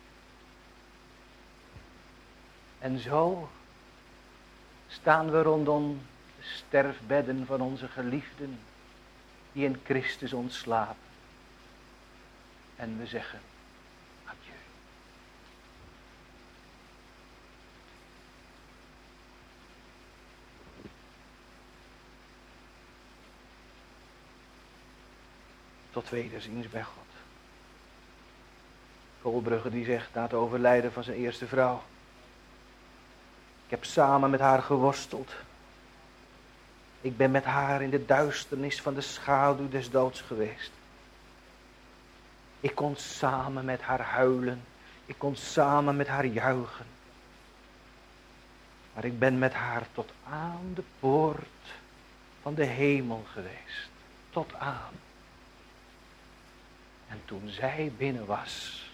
En zo staan we rondom de sterfbedden van onze geliefden die in Christus ontslapen. En we zeggen, tot wederziens bij God. Koolbrugge die zegt na het overlijden van zijn eerste vrouw: ik heb samen met haar geworsteld. Ik ben met haar in de duisternis van de schaduw des doods geweest. Ik kon samen met haar huilen. Ik kon samen met haar juichen. Maar ik ben met haar tot aan de poort van de hemel geweest. Tot aan. En toen zij binnen was,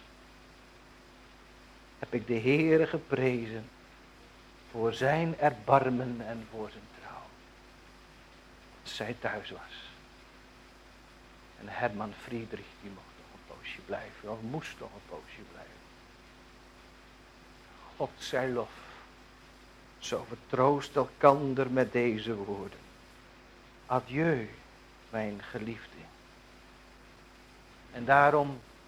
heb ik de Heere geprezen voor zijn erbarmen en voor zijn trouw. Dat zij thuis was. En Herman Friedrich die mocht nog een poosje blijven, of moest nog een poosje blijven. God zij lof. Zo vertroost elkander met deze woorden. Adieu, mijn geliefde. En daarom,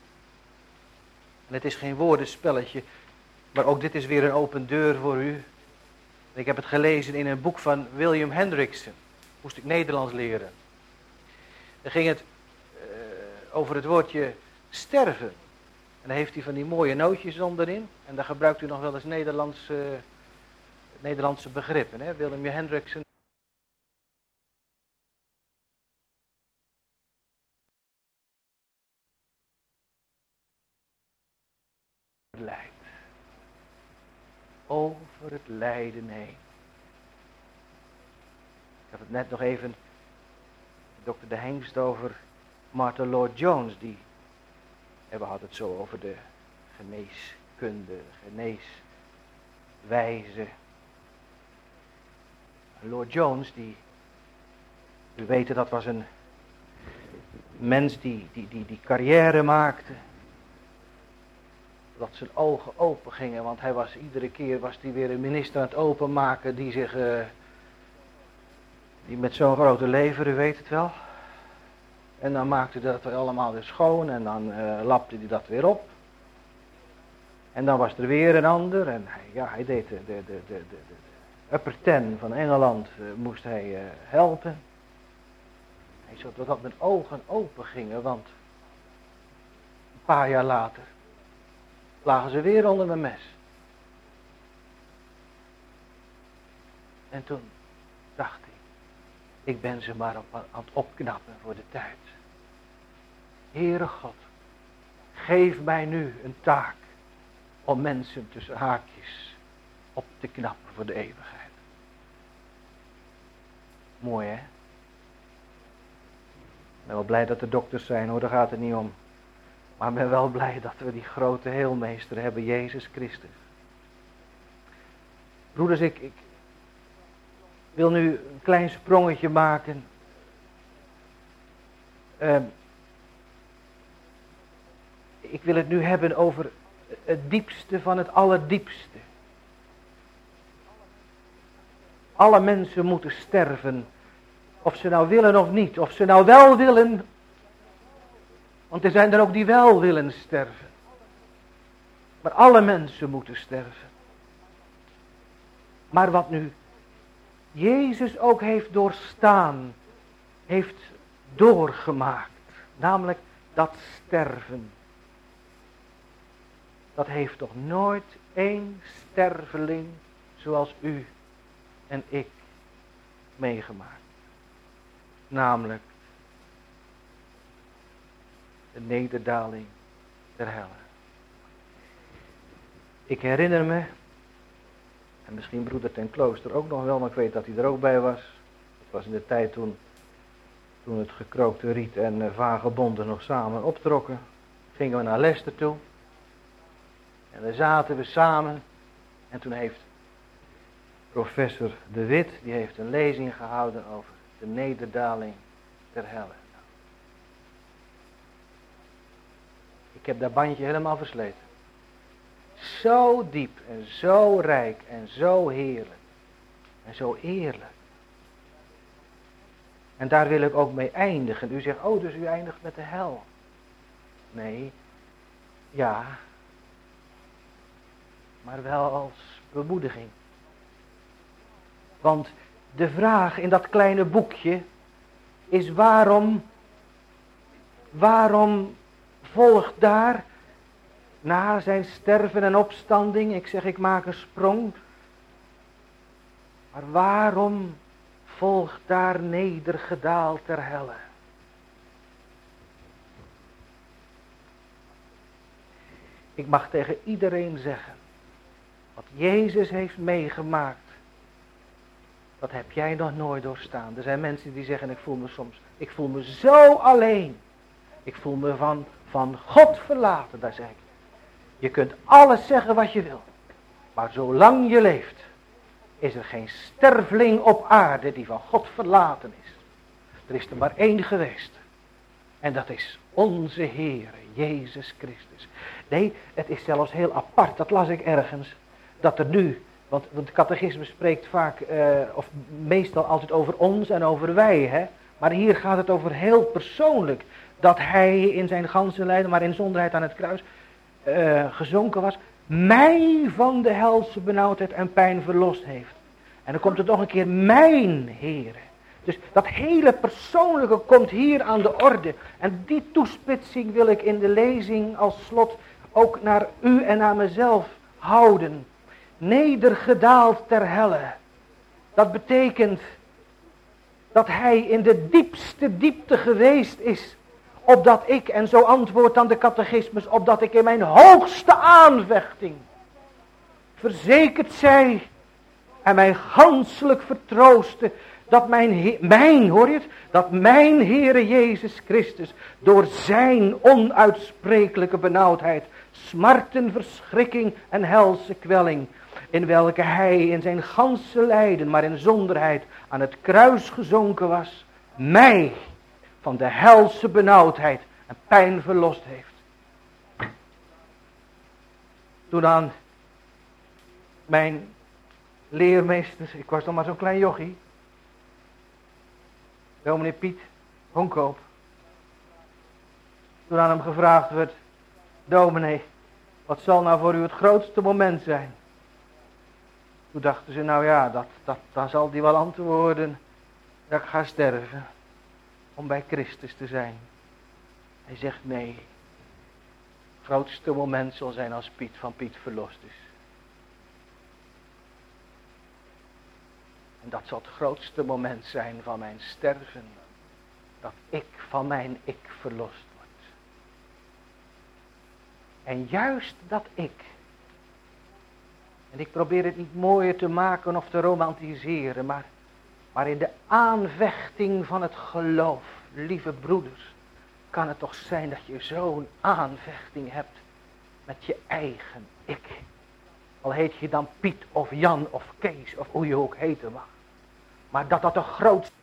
en het is geen woordenspelletje, maar ook dit is weer een open deur voor u. Ik heb het gelezen in een boek van William Hendrickson. Moest ik Nederlands leren. Dan ging het over het woordje sterven. En dan heeft hij van die mooie nootjes onderin. En daar gebruikt u nog wel eens Nederlandse begrippen. Hè? William Hendrickson. Over het lijden heen. Ik had het net nog even, dokter De Hengst, over Martha Lloyd Jones. We hadden het zo over de geneeskunde, geneeswijze. Lloyd Jones, u weet, dat was een mens die carrière maakte. Dat zijn ogen open gingen, want iedere keer was hij weer een minister aan het openmaken die met zo'n grote lever, u weet het wel. En dan maakte hij dat allemaal weer schoon en dan lapte hij dat weer op. En dan was er weer een ander en hij deed de upper ten van Engeland moest hij helpen. Hij zag dat mijn ogen open gingen, want een paar jaar later lagen ze weer onder mijn mes. En toen dacht ik ben ze maar aan het opknappen voor de tijd. Heere God, geef mij nu een taak om mensen tussen haakjes op te knappen voor de eeuwigheid. Mooi, hè? Ik ben wel blij dat er dokters zijn, hoor, daar gaat het niet om. Maar ik ben wel blij dat we die grote heelmeester hebben, Jezus Christus. Broeders, ik wil nu een klein sprongetje maken. Ik wil het nu hebben over het diepste van het allerdiepste. Alle mensen moeten sterven, of ze nou willen of niet, of ze nou wel willen. Want er zijn er ook die wel willen sterven. Maar alle mensen moeten sterven. Maar wat nu Jezus ook heeft doorstaan, heeft doorgemaakt, namelijk dat sterven. Dat heeft toch nooit één sterveling zoals u en ik meegemaakt. Namelijk de nederdaling der helle. Ik herinner me, en misschien broeder ten Klooster ook nog wel, maar ik weet dat hij er ook bij was. Het was in de tijd toen het gekrookte riet en vagebonden nog samen optrokken. Gingen we naar Leicester toe. En daar zaten we samen. En toen heeft professor De Wit, die heeft een lezing gehouden over de nederdaling der helle. Ik heb dat bandje helemaal versleten. Zo diep en zo rijk en zo heerlijk. En zo eerlijk. En daar wil ik ook mee eindigen. U zegt, oh, dus u eindigt met de hel. Nee, ja. Maar wel als bemoediging. Want de vraag in dat kleine boekje is waarom Waarom volgt daar, na zijn sterven en opstanding, ik maak een sprong. Maar waarom volgt daar nedergedaald ter helle? Ik mag tegen iedereen zeggen, wat Jezus heeft meegemaakt, dat heb jij nog nooit doorstaan. Er zijn mensen die zeggen, ik voel me zo alleen. Ik voel me van God verlaten, daar zeg ik. Je kunt alles zeggen wat je wil. Maar zolang je leeft, is er geen sterveling op aarde die van God verlaten is. Er is er maar één geweest. En dat is onze Heer, Jezus Christus. Nee, het is zelfs heel apart, dat las ik ergens. Dat er nu, want de catechisme spreekt vaak, of meestal altijd over ons en over wij. Hè? Maar hier gaat het over heel persoonlijk. Dat hij in zijn ganse lijden, maar in zonderheid aan het kruis, gezonken was. Mij van de helse benauwdheid en pijn verlost heeft. En dan komt het nog een keer, mijn Heere. Dus dat hele persoonlijke komt hier aan de orde. En die toespitsing wil ik in de lezing als slot ook naar u en naar mezelf houden. Nedergedaald ter helle. Dat betekent dat hij in de diepste diepte geweest is. Opdat ik, en zo antwoordt dan de catechismus, opdat ik in mijn hoogste aanvechting verzekerd zij en mij ganselijk vertrooste dat dat mijn Heere Jezus Christus door zijn onuitsprekelijke benauwdheid, smarten, verschrikking en helse kwelling, in welke hij in zijn ganse lijden, maar in zonderheid aan het kruis gezonken was, mij van de helse benauwdheid en pijn verlost heeft. Toen dan mijn leermeester, ik was nog maar zo'n klein jochie, dominee Piet Honkoop, toen aan hem gevraagd werd, dominee, wat zal nou voor u het grootste moment zijn? Toen dachten ze, nou ja, dan zal die wel antwoorden dat ik ga sterven om bij Christus te zijn. Hij zegt nee, het grootste moment zal zijn als Piet van Piet verlost is. En dat zal het grootste moment zijn van mijn sterven, dat ik van mijn ik verlost word. En juist dat ik, en ik probeer het niet mooier te maken of te romantiseren, maar in de aanvechting van het geloof, lieve broeders, kan het toch zijn dat je zo'n aanvechting hebt met je eigen ik. Al heet je dan Piet of Jan of Kees of hoe je ook heten mag. Maar dat de grootste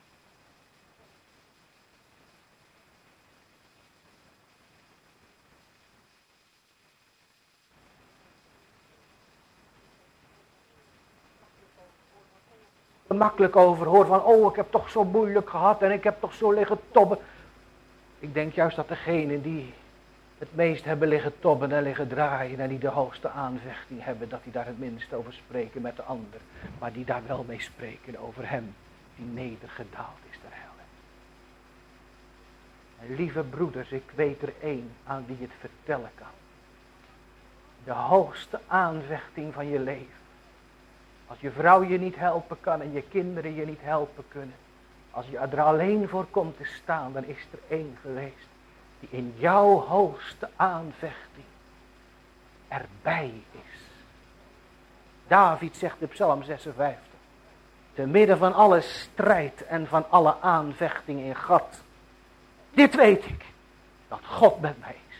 makkelijk over hoort van, oh, ik heb toch zo moeilijk gehad en ik heb toch zo liggen tobben. Ik denk juist dat degenen die het meest hebben liggen tobben en liggen draaien en die de hoogste aanvechting hebben, dat die daar het minst over spreken met de ander, maar die daar wel mee spreken over hem die nedergedaald is ter helle. En lieve broeders, ik weet er één aan wie het vertellen kan. De hoogste aanvechting van je leven. Als je vrouw je niet helpen kan en je kinderen je niet helpen kunnen. Als je er alleen voor komt te staan, dan is er één geweest die in jouw hoogste aanvechting erbij is. David zegt in Psalm 56. Te midden van alle strijd en van alle aanvechting in gat. Dit weet ik, dat God met mij is.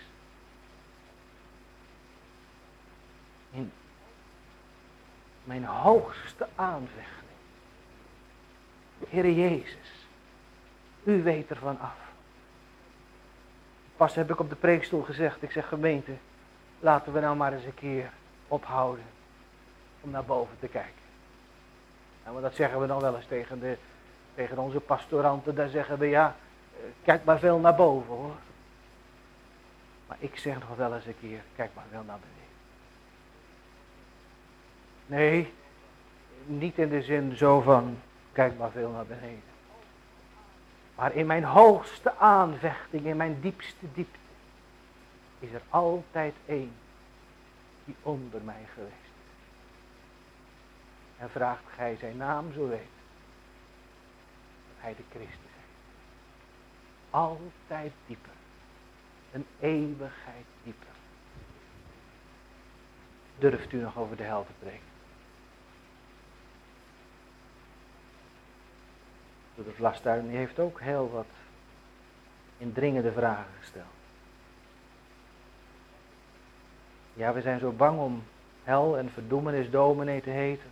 In mijn hoogste aanvechting. Heere Jezus, u weet ervan af. Pas heb ik op de preekstoel gezegd, ik zeg gemeente, laten we nou maar eens een keer ophouden om naar boven te kijken. Nou, maar dat zeggen we dan wel eens tegen onze pastoranten, daar zeggen we ja, kijk maar veel naar boven hoor. Maar ik zeg nog wel eens een keer, kijk maar wel naar beneden. Nee, niet in de zin zo van, kijk maar veel naar beneden. Maar in mijn hoogste aanvechting, in mijn diepste diepte, is er altijd één die onder mij geweest is. En vraagt gij zijn naam, zo weet dat hij de Christus is. Altijd dieper. Een eeuwigheid dieper. Durft u nog over de hel te preken? De Vlastuin heeft ook heel wat indringende vragen gesteld. Ja, we zijn zo bang om hel en verdoemenis dominee te heten.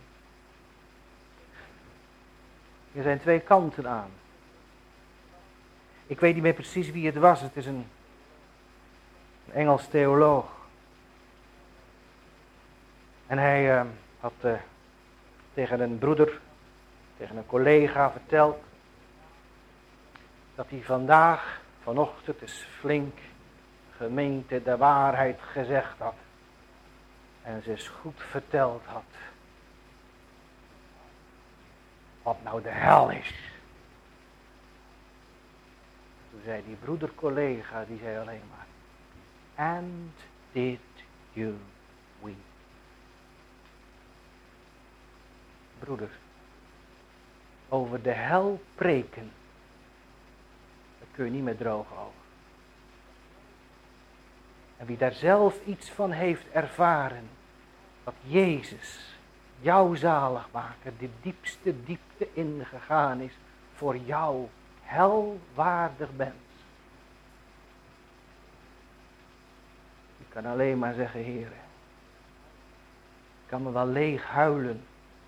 Er zijn twee kanten aan. Ik weet niet meer precies wie het was. Het is een Engels theoloog. En hij had tegen een broeder, tegen een collega verteld dat hij vanochtend eens flink gemeente de waarheid gezegd had. En ze eens goed verteld had wat nou de hel is. Toen zei die broedercollega, die zei alleen maar, and did you weep? Broeder, over de hel preken, dat kun je niet met droge ogen. En wie daar zelf iets van heeft ervaren, dat Jezus, jouw zaligmaker, de diepste diepte ingegaan is voor jou, helwaardig mens. Ik kan alleen maar zeggen, Heere, ik kan me wel leeg huilen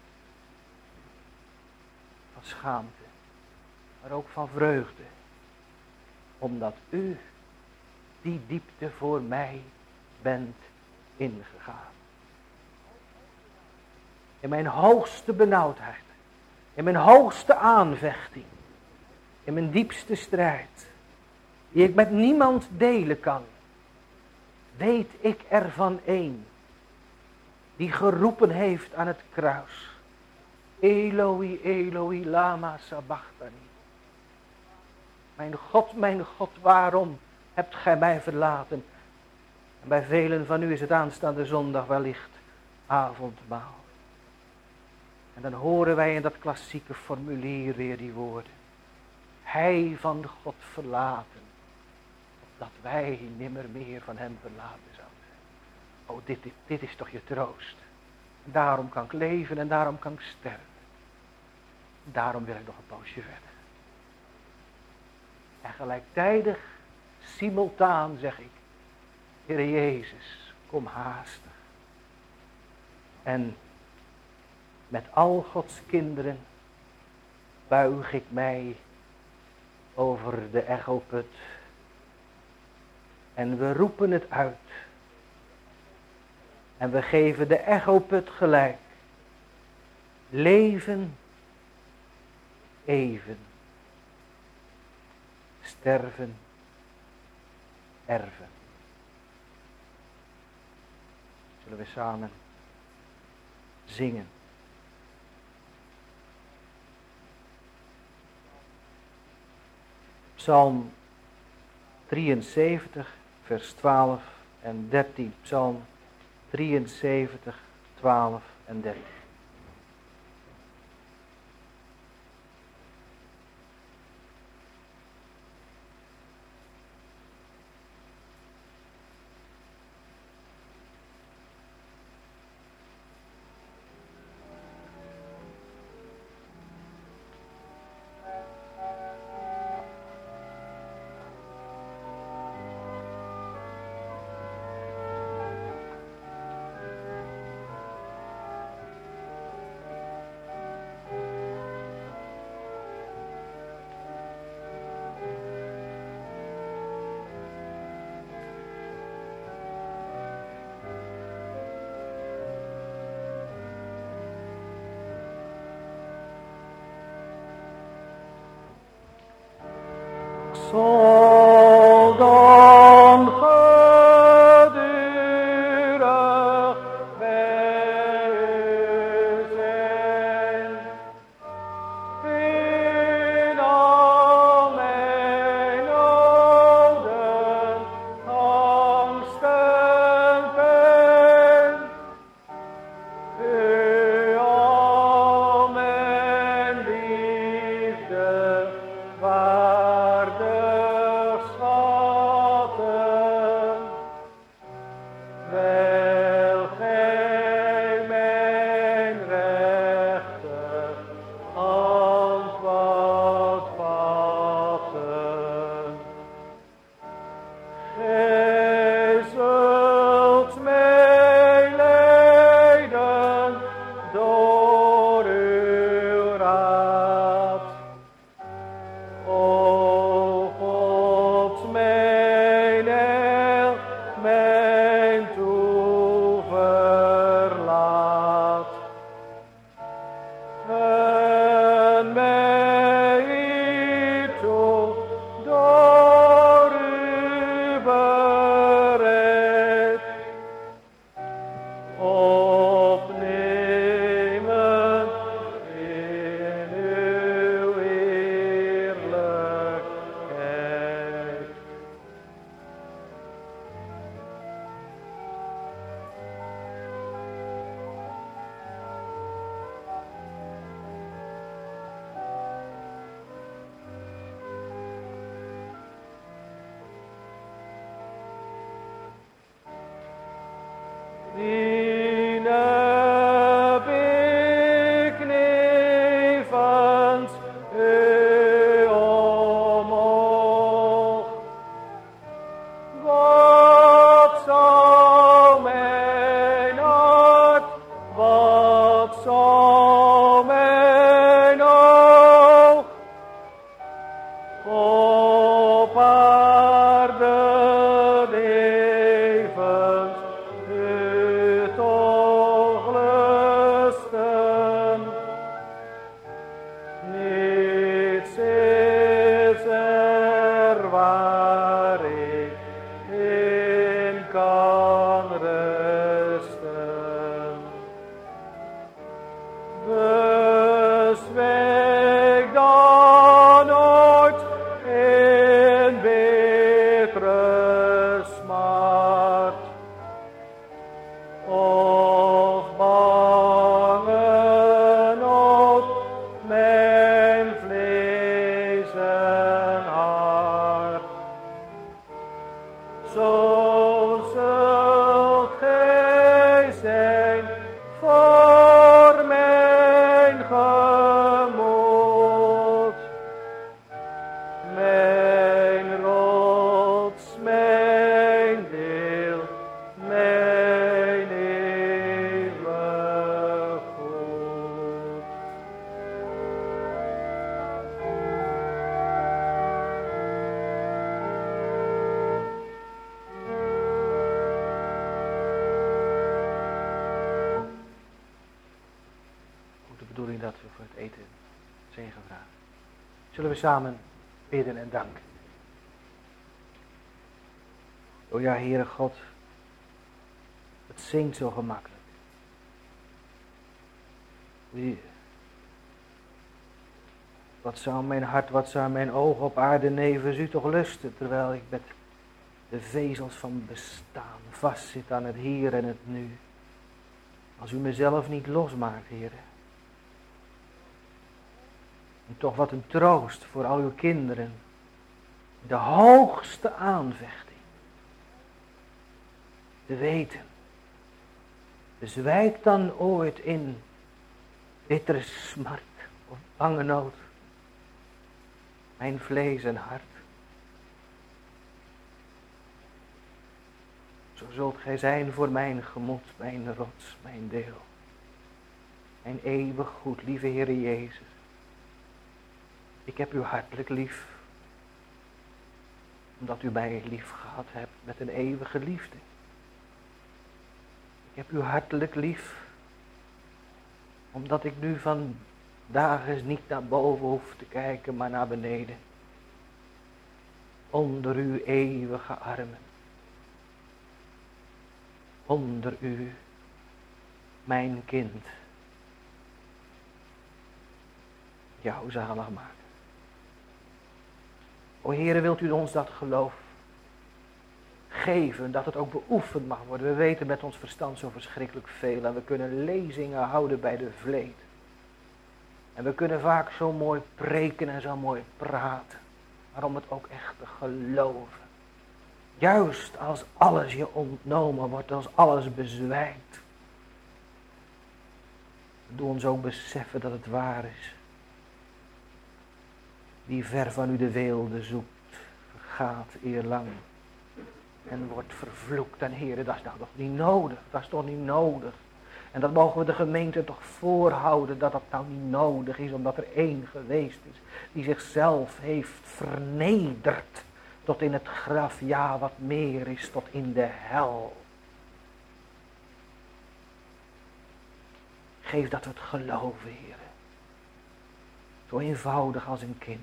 van schaamte, maar ook van vreugde, omdat u die diepte voor mij bent ingegaan. In mijn hoogste benauwdheid, in mijn hoogste aanvechting, in mijn diepste strijd, die ik met niemand delen kan, weet ik er van één, die geroepen heeft aan het kruis. Eloi, Eloi, lama sabachthani. Mijn God, waarom hebt gij mij verlaten? En bij velen van u is het aanstaande zondag wellicht avondmaal. En dan horen wij in dat klassieke formulier weer die woorden. Hij van God verlaten, dat wij nimmer meer van hem verlaten zouden zijn. Oh, dit is toch je troost. En daarom kan ik leven en daarom kan ik sterven. Daarom wil ik nog een poosje verder. En gelijktijdig, simultaan zeg ik, Heere Jezus, kom haastig. En met al Gods kinderen buig ik mij over de echoput. En we roepen het uit. En we geven de echoput gelijk. Leven even. Sterven erven. Zullen we samen zingen. Psalm 73, vers 12 en 13. Psalm 73, 12 en 13. Zal dan gedurig bij u zijn in al mijn op aarde levens u toch lusten. Niets is er waar ik in kan rusten. Bezweek dan nooit in bittere smart, of bange nood mijn vlees en hart. Zo zult gij zijn voor mijn gemoed, mijn rots, mijn deel, mijn eeuwig goed. Ook de bedoeling dat we voor het eten zegen vragen. Zullen we samen bidden en danken. O ja, Heere God, het zingt zo gemakkelijk. Wat zou mijn hart, wat zou mijn oog op aarde nevens u toch lusten, terwijl ik met de vezels van bestaan vastzit aan het hier en het nu. Als u mezelf niet losmaakt, Heere. En toch wat een troost voor al uw kinderen. De hoogste aanvechting. Te weten. Bezwijkt dan ooit in bittere smart of bange nood. Mijn vlees en hart. Zo zult gij zijn voor mijn gemoed, mijn rots, mijn deel. Mijn eeuwig goed, lieve Heere Jezus. Ik heb u hartelijk lief. Omdat u mij lief gehad hebt met een eeuwige liefde. Ik heb u hartelijk lief. Omdat ik nu vandaag eens niet naar boven hoef te kijken, maar naar beneden. Onder uw eeuwige armen. Onder u, mijn kind. Jou zalig maken. O Heere, wilt u ons dat geloof geven, dat het ook beoefend mag worden. We weten met ons verstand zo verschrikkelijk veel en we kunnen lezingen houden bij de vleet. En we kunnen vaak zo mooi preken en zo mooi praten, maar om het ook echt te geloven. Juist als alles je ontnomen wordt, als alles bezwijkt. Doe ons ook beseffen dat het waar is. Wie ver van u de weelde zoekt, vergaat eerlang en wordt vervloekt. En Heere, dat is nou toch niet nodig, dat is toch niet nodig. En dat mogen we de gemeente toch voorhouden, dat dat nou niet nodig is, omdat er één geweest is, die zichzelf heeft vernederd tot in het graf, ja wat meer is, tot in de hel. Geef dat we het geloven, Heere. Zo eenvoudig als een kind.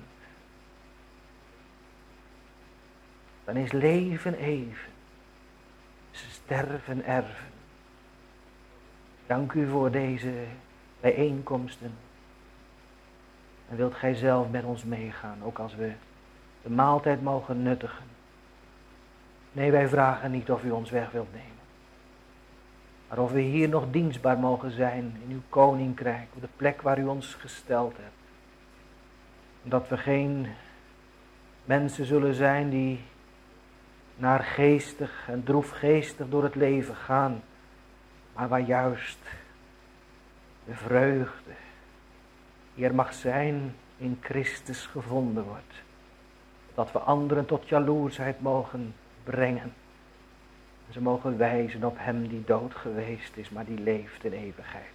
Dan is leven even, sterven erven. Dank u voor deze bijeenkomsten. En wilt gij zelf met ons meegaan, ook als we de maaltijd mogen nuttigen. Nee, wij vragen niet of u ons weg wilt nemen. Maar of we hier nog dienstbaar mogen zijn in uw koninkrijk, op de plek waar u ons gesteld hebt. Dat we geen mensen zullen zijn die naargeestig en droefgeestig door het leven gaan. Maar waar juist de vreugde die er mag zijn in Christus gevonden wordt. Dat we anderen tot jaloersheid mogen brengen. En ze mogen wijzen op hem die dood geweest is, maar die leeft in eeuwigheid.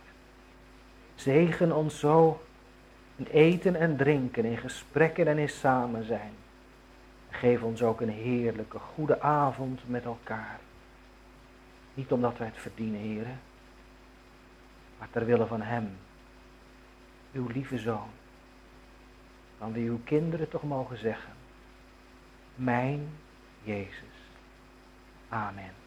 Zegen ons zo in eten en drinken, in gesprekken en in samen zijn. Geef ons ook een heerlijke, goede avond met elkaar. Niet omdat wij het verdienen, Heere, maar ter wille van Hem, uw lieve Zoon, van wie uw kinderen toch mogen zeggen, mijn Jezus. Amen.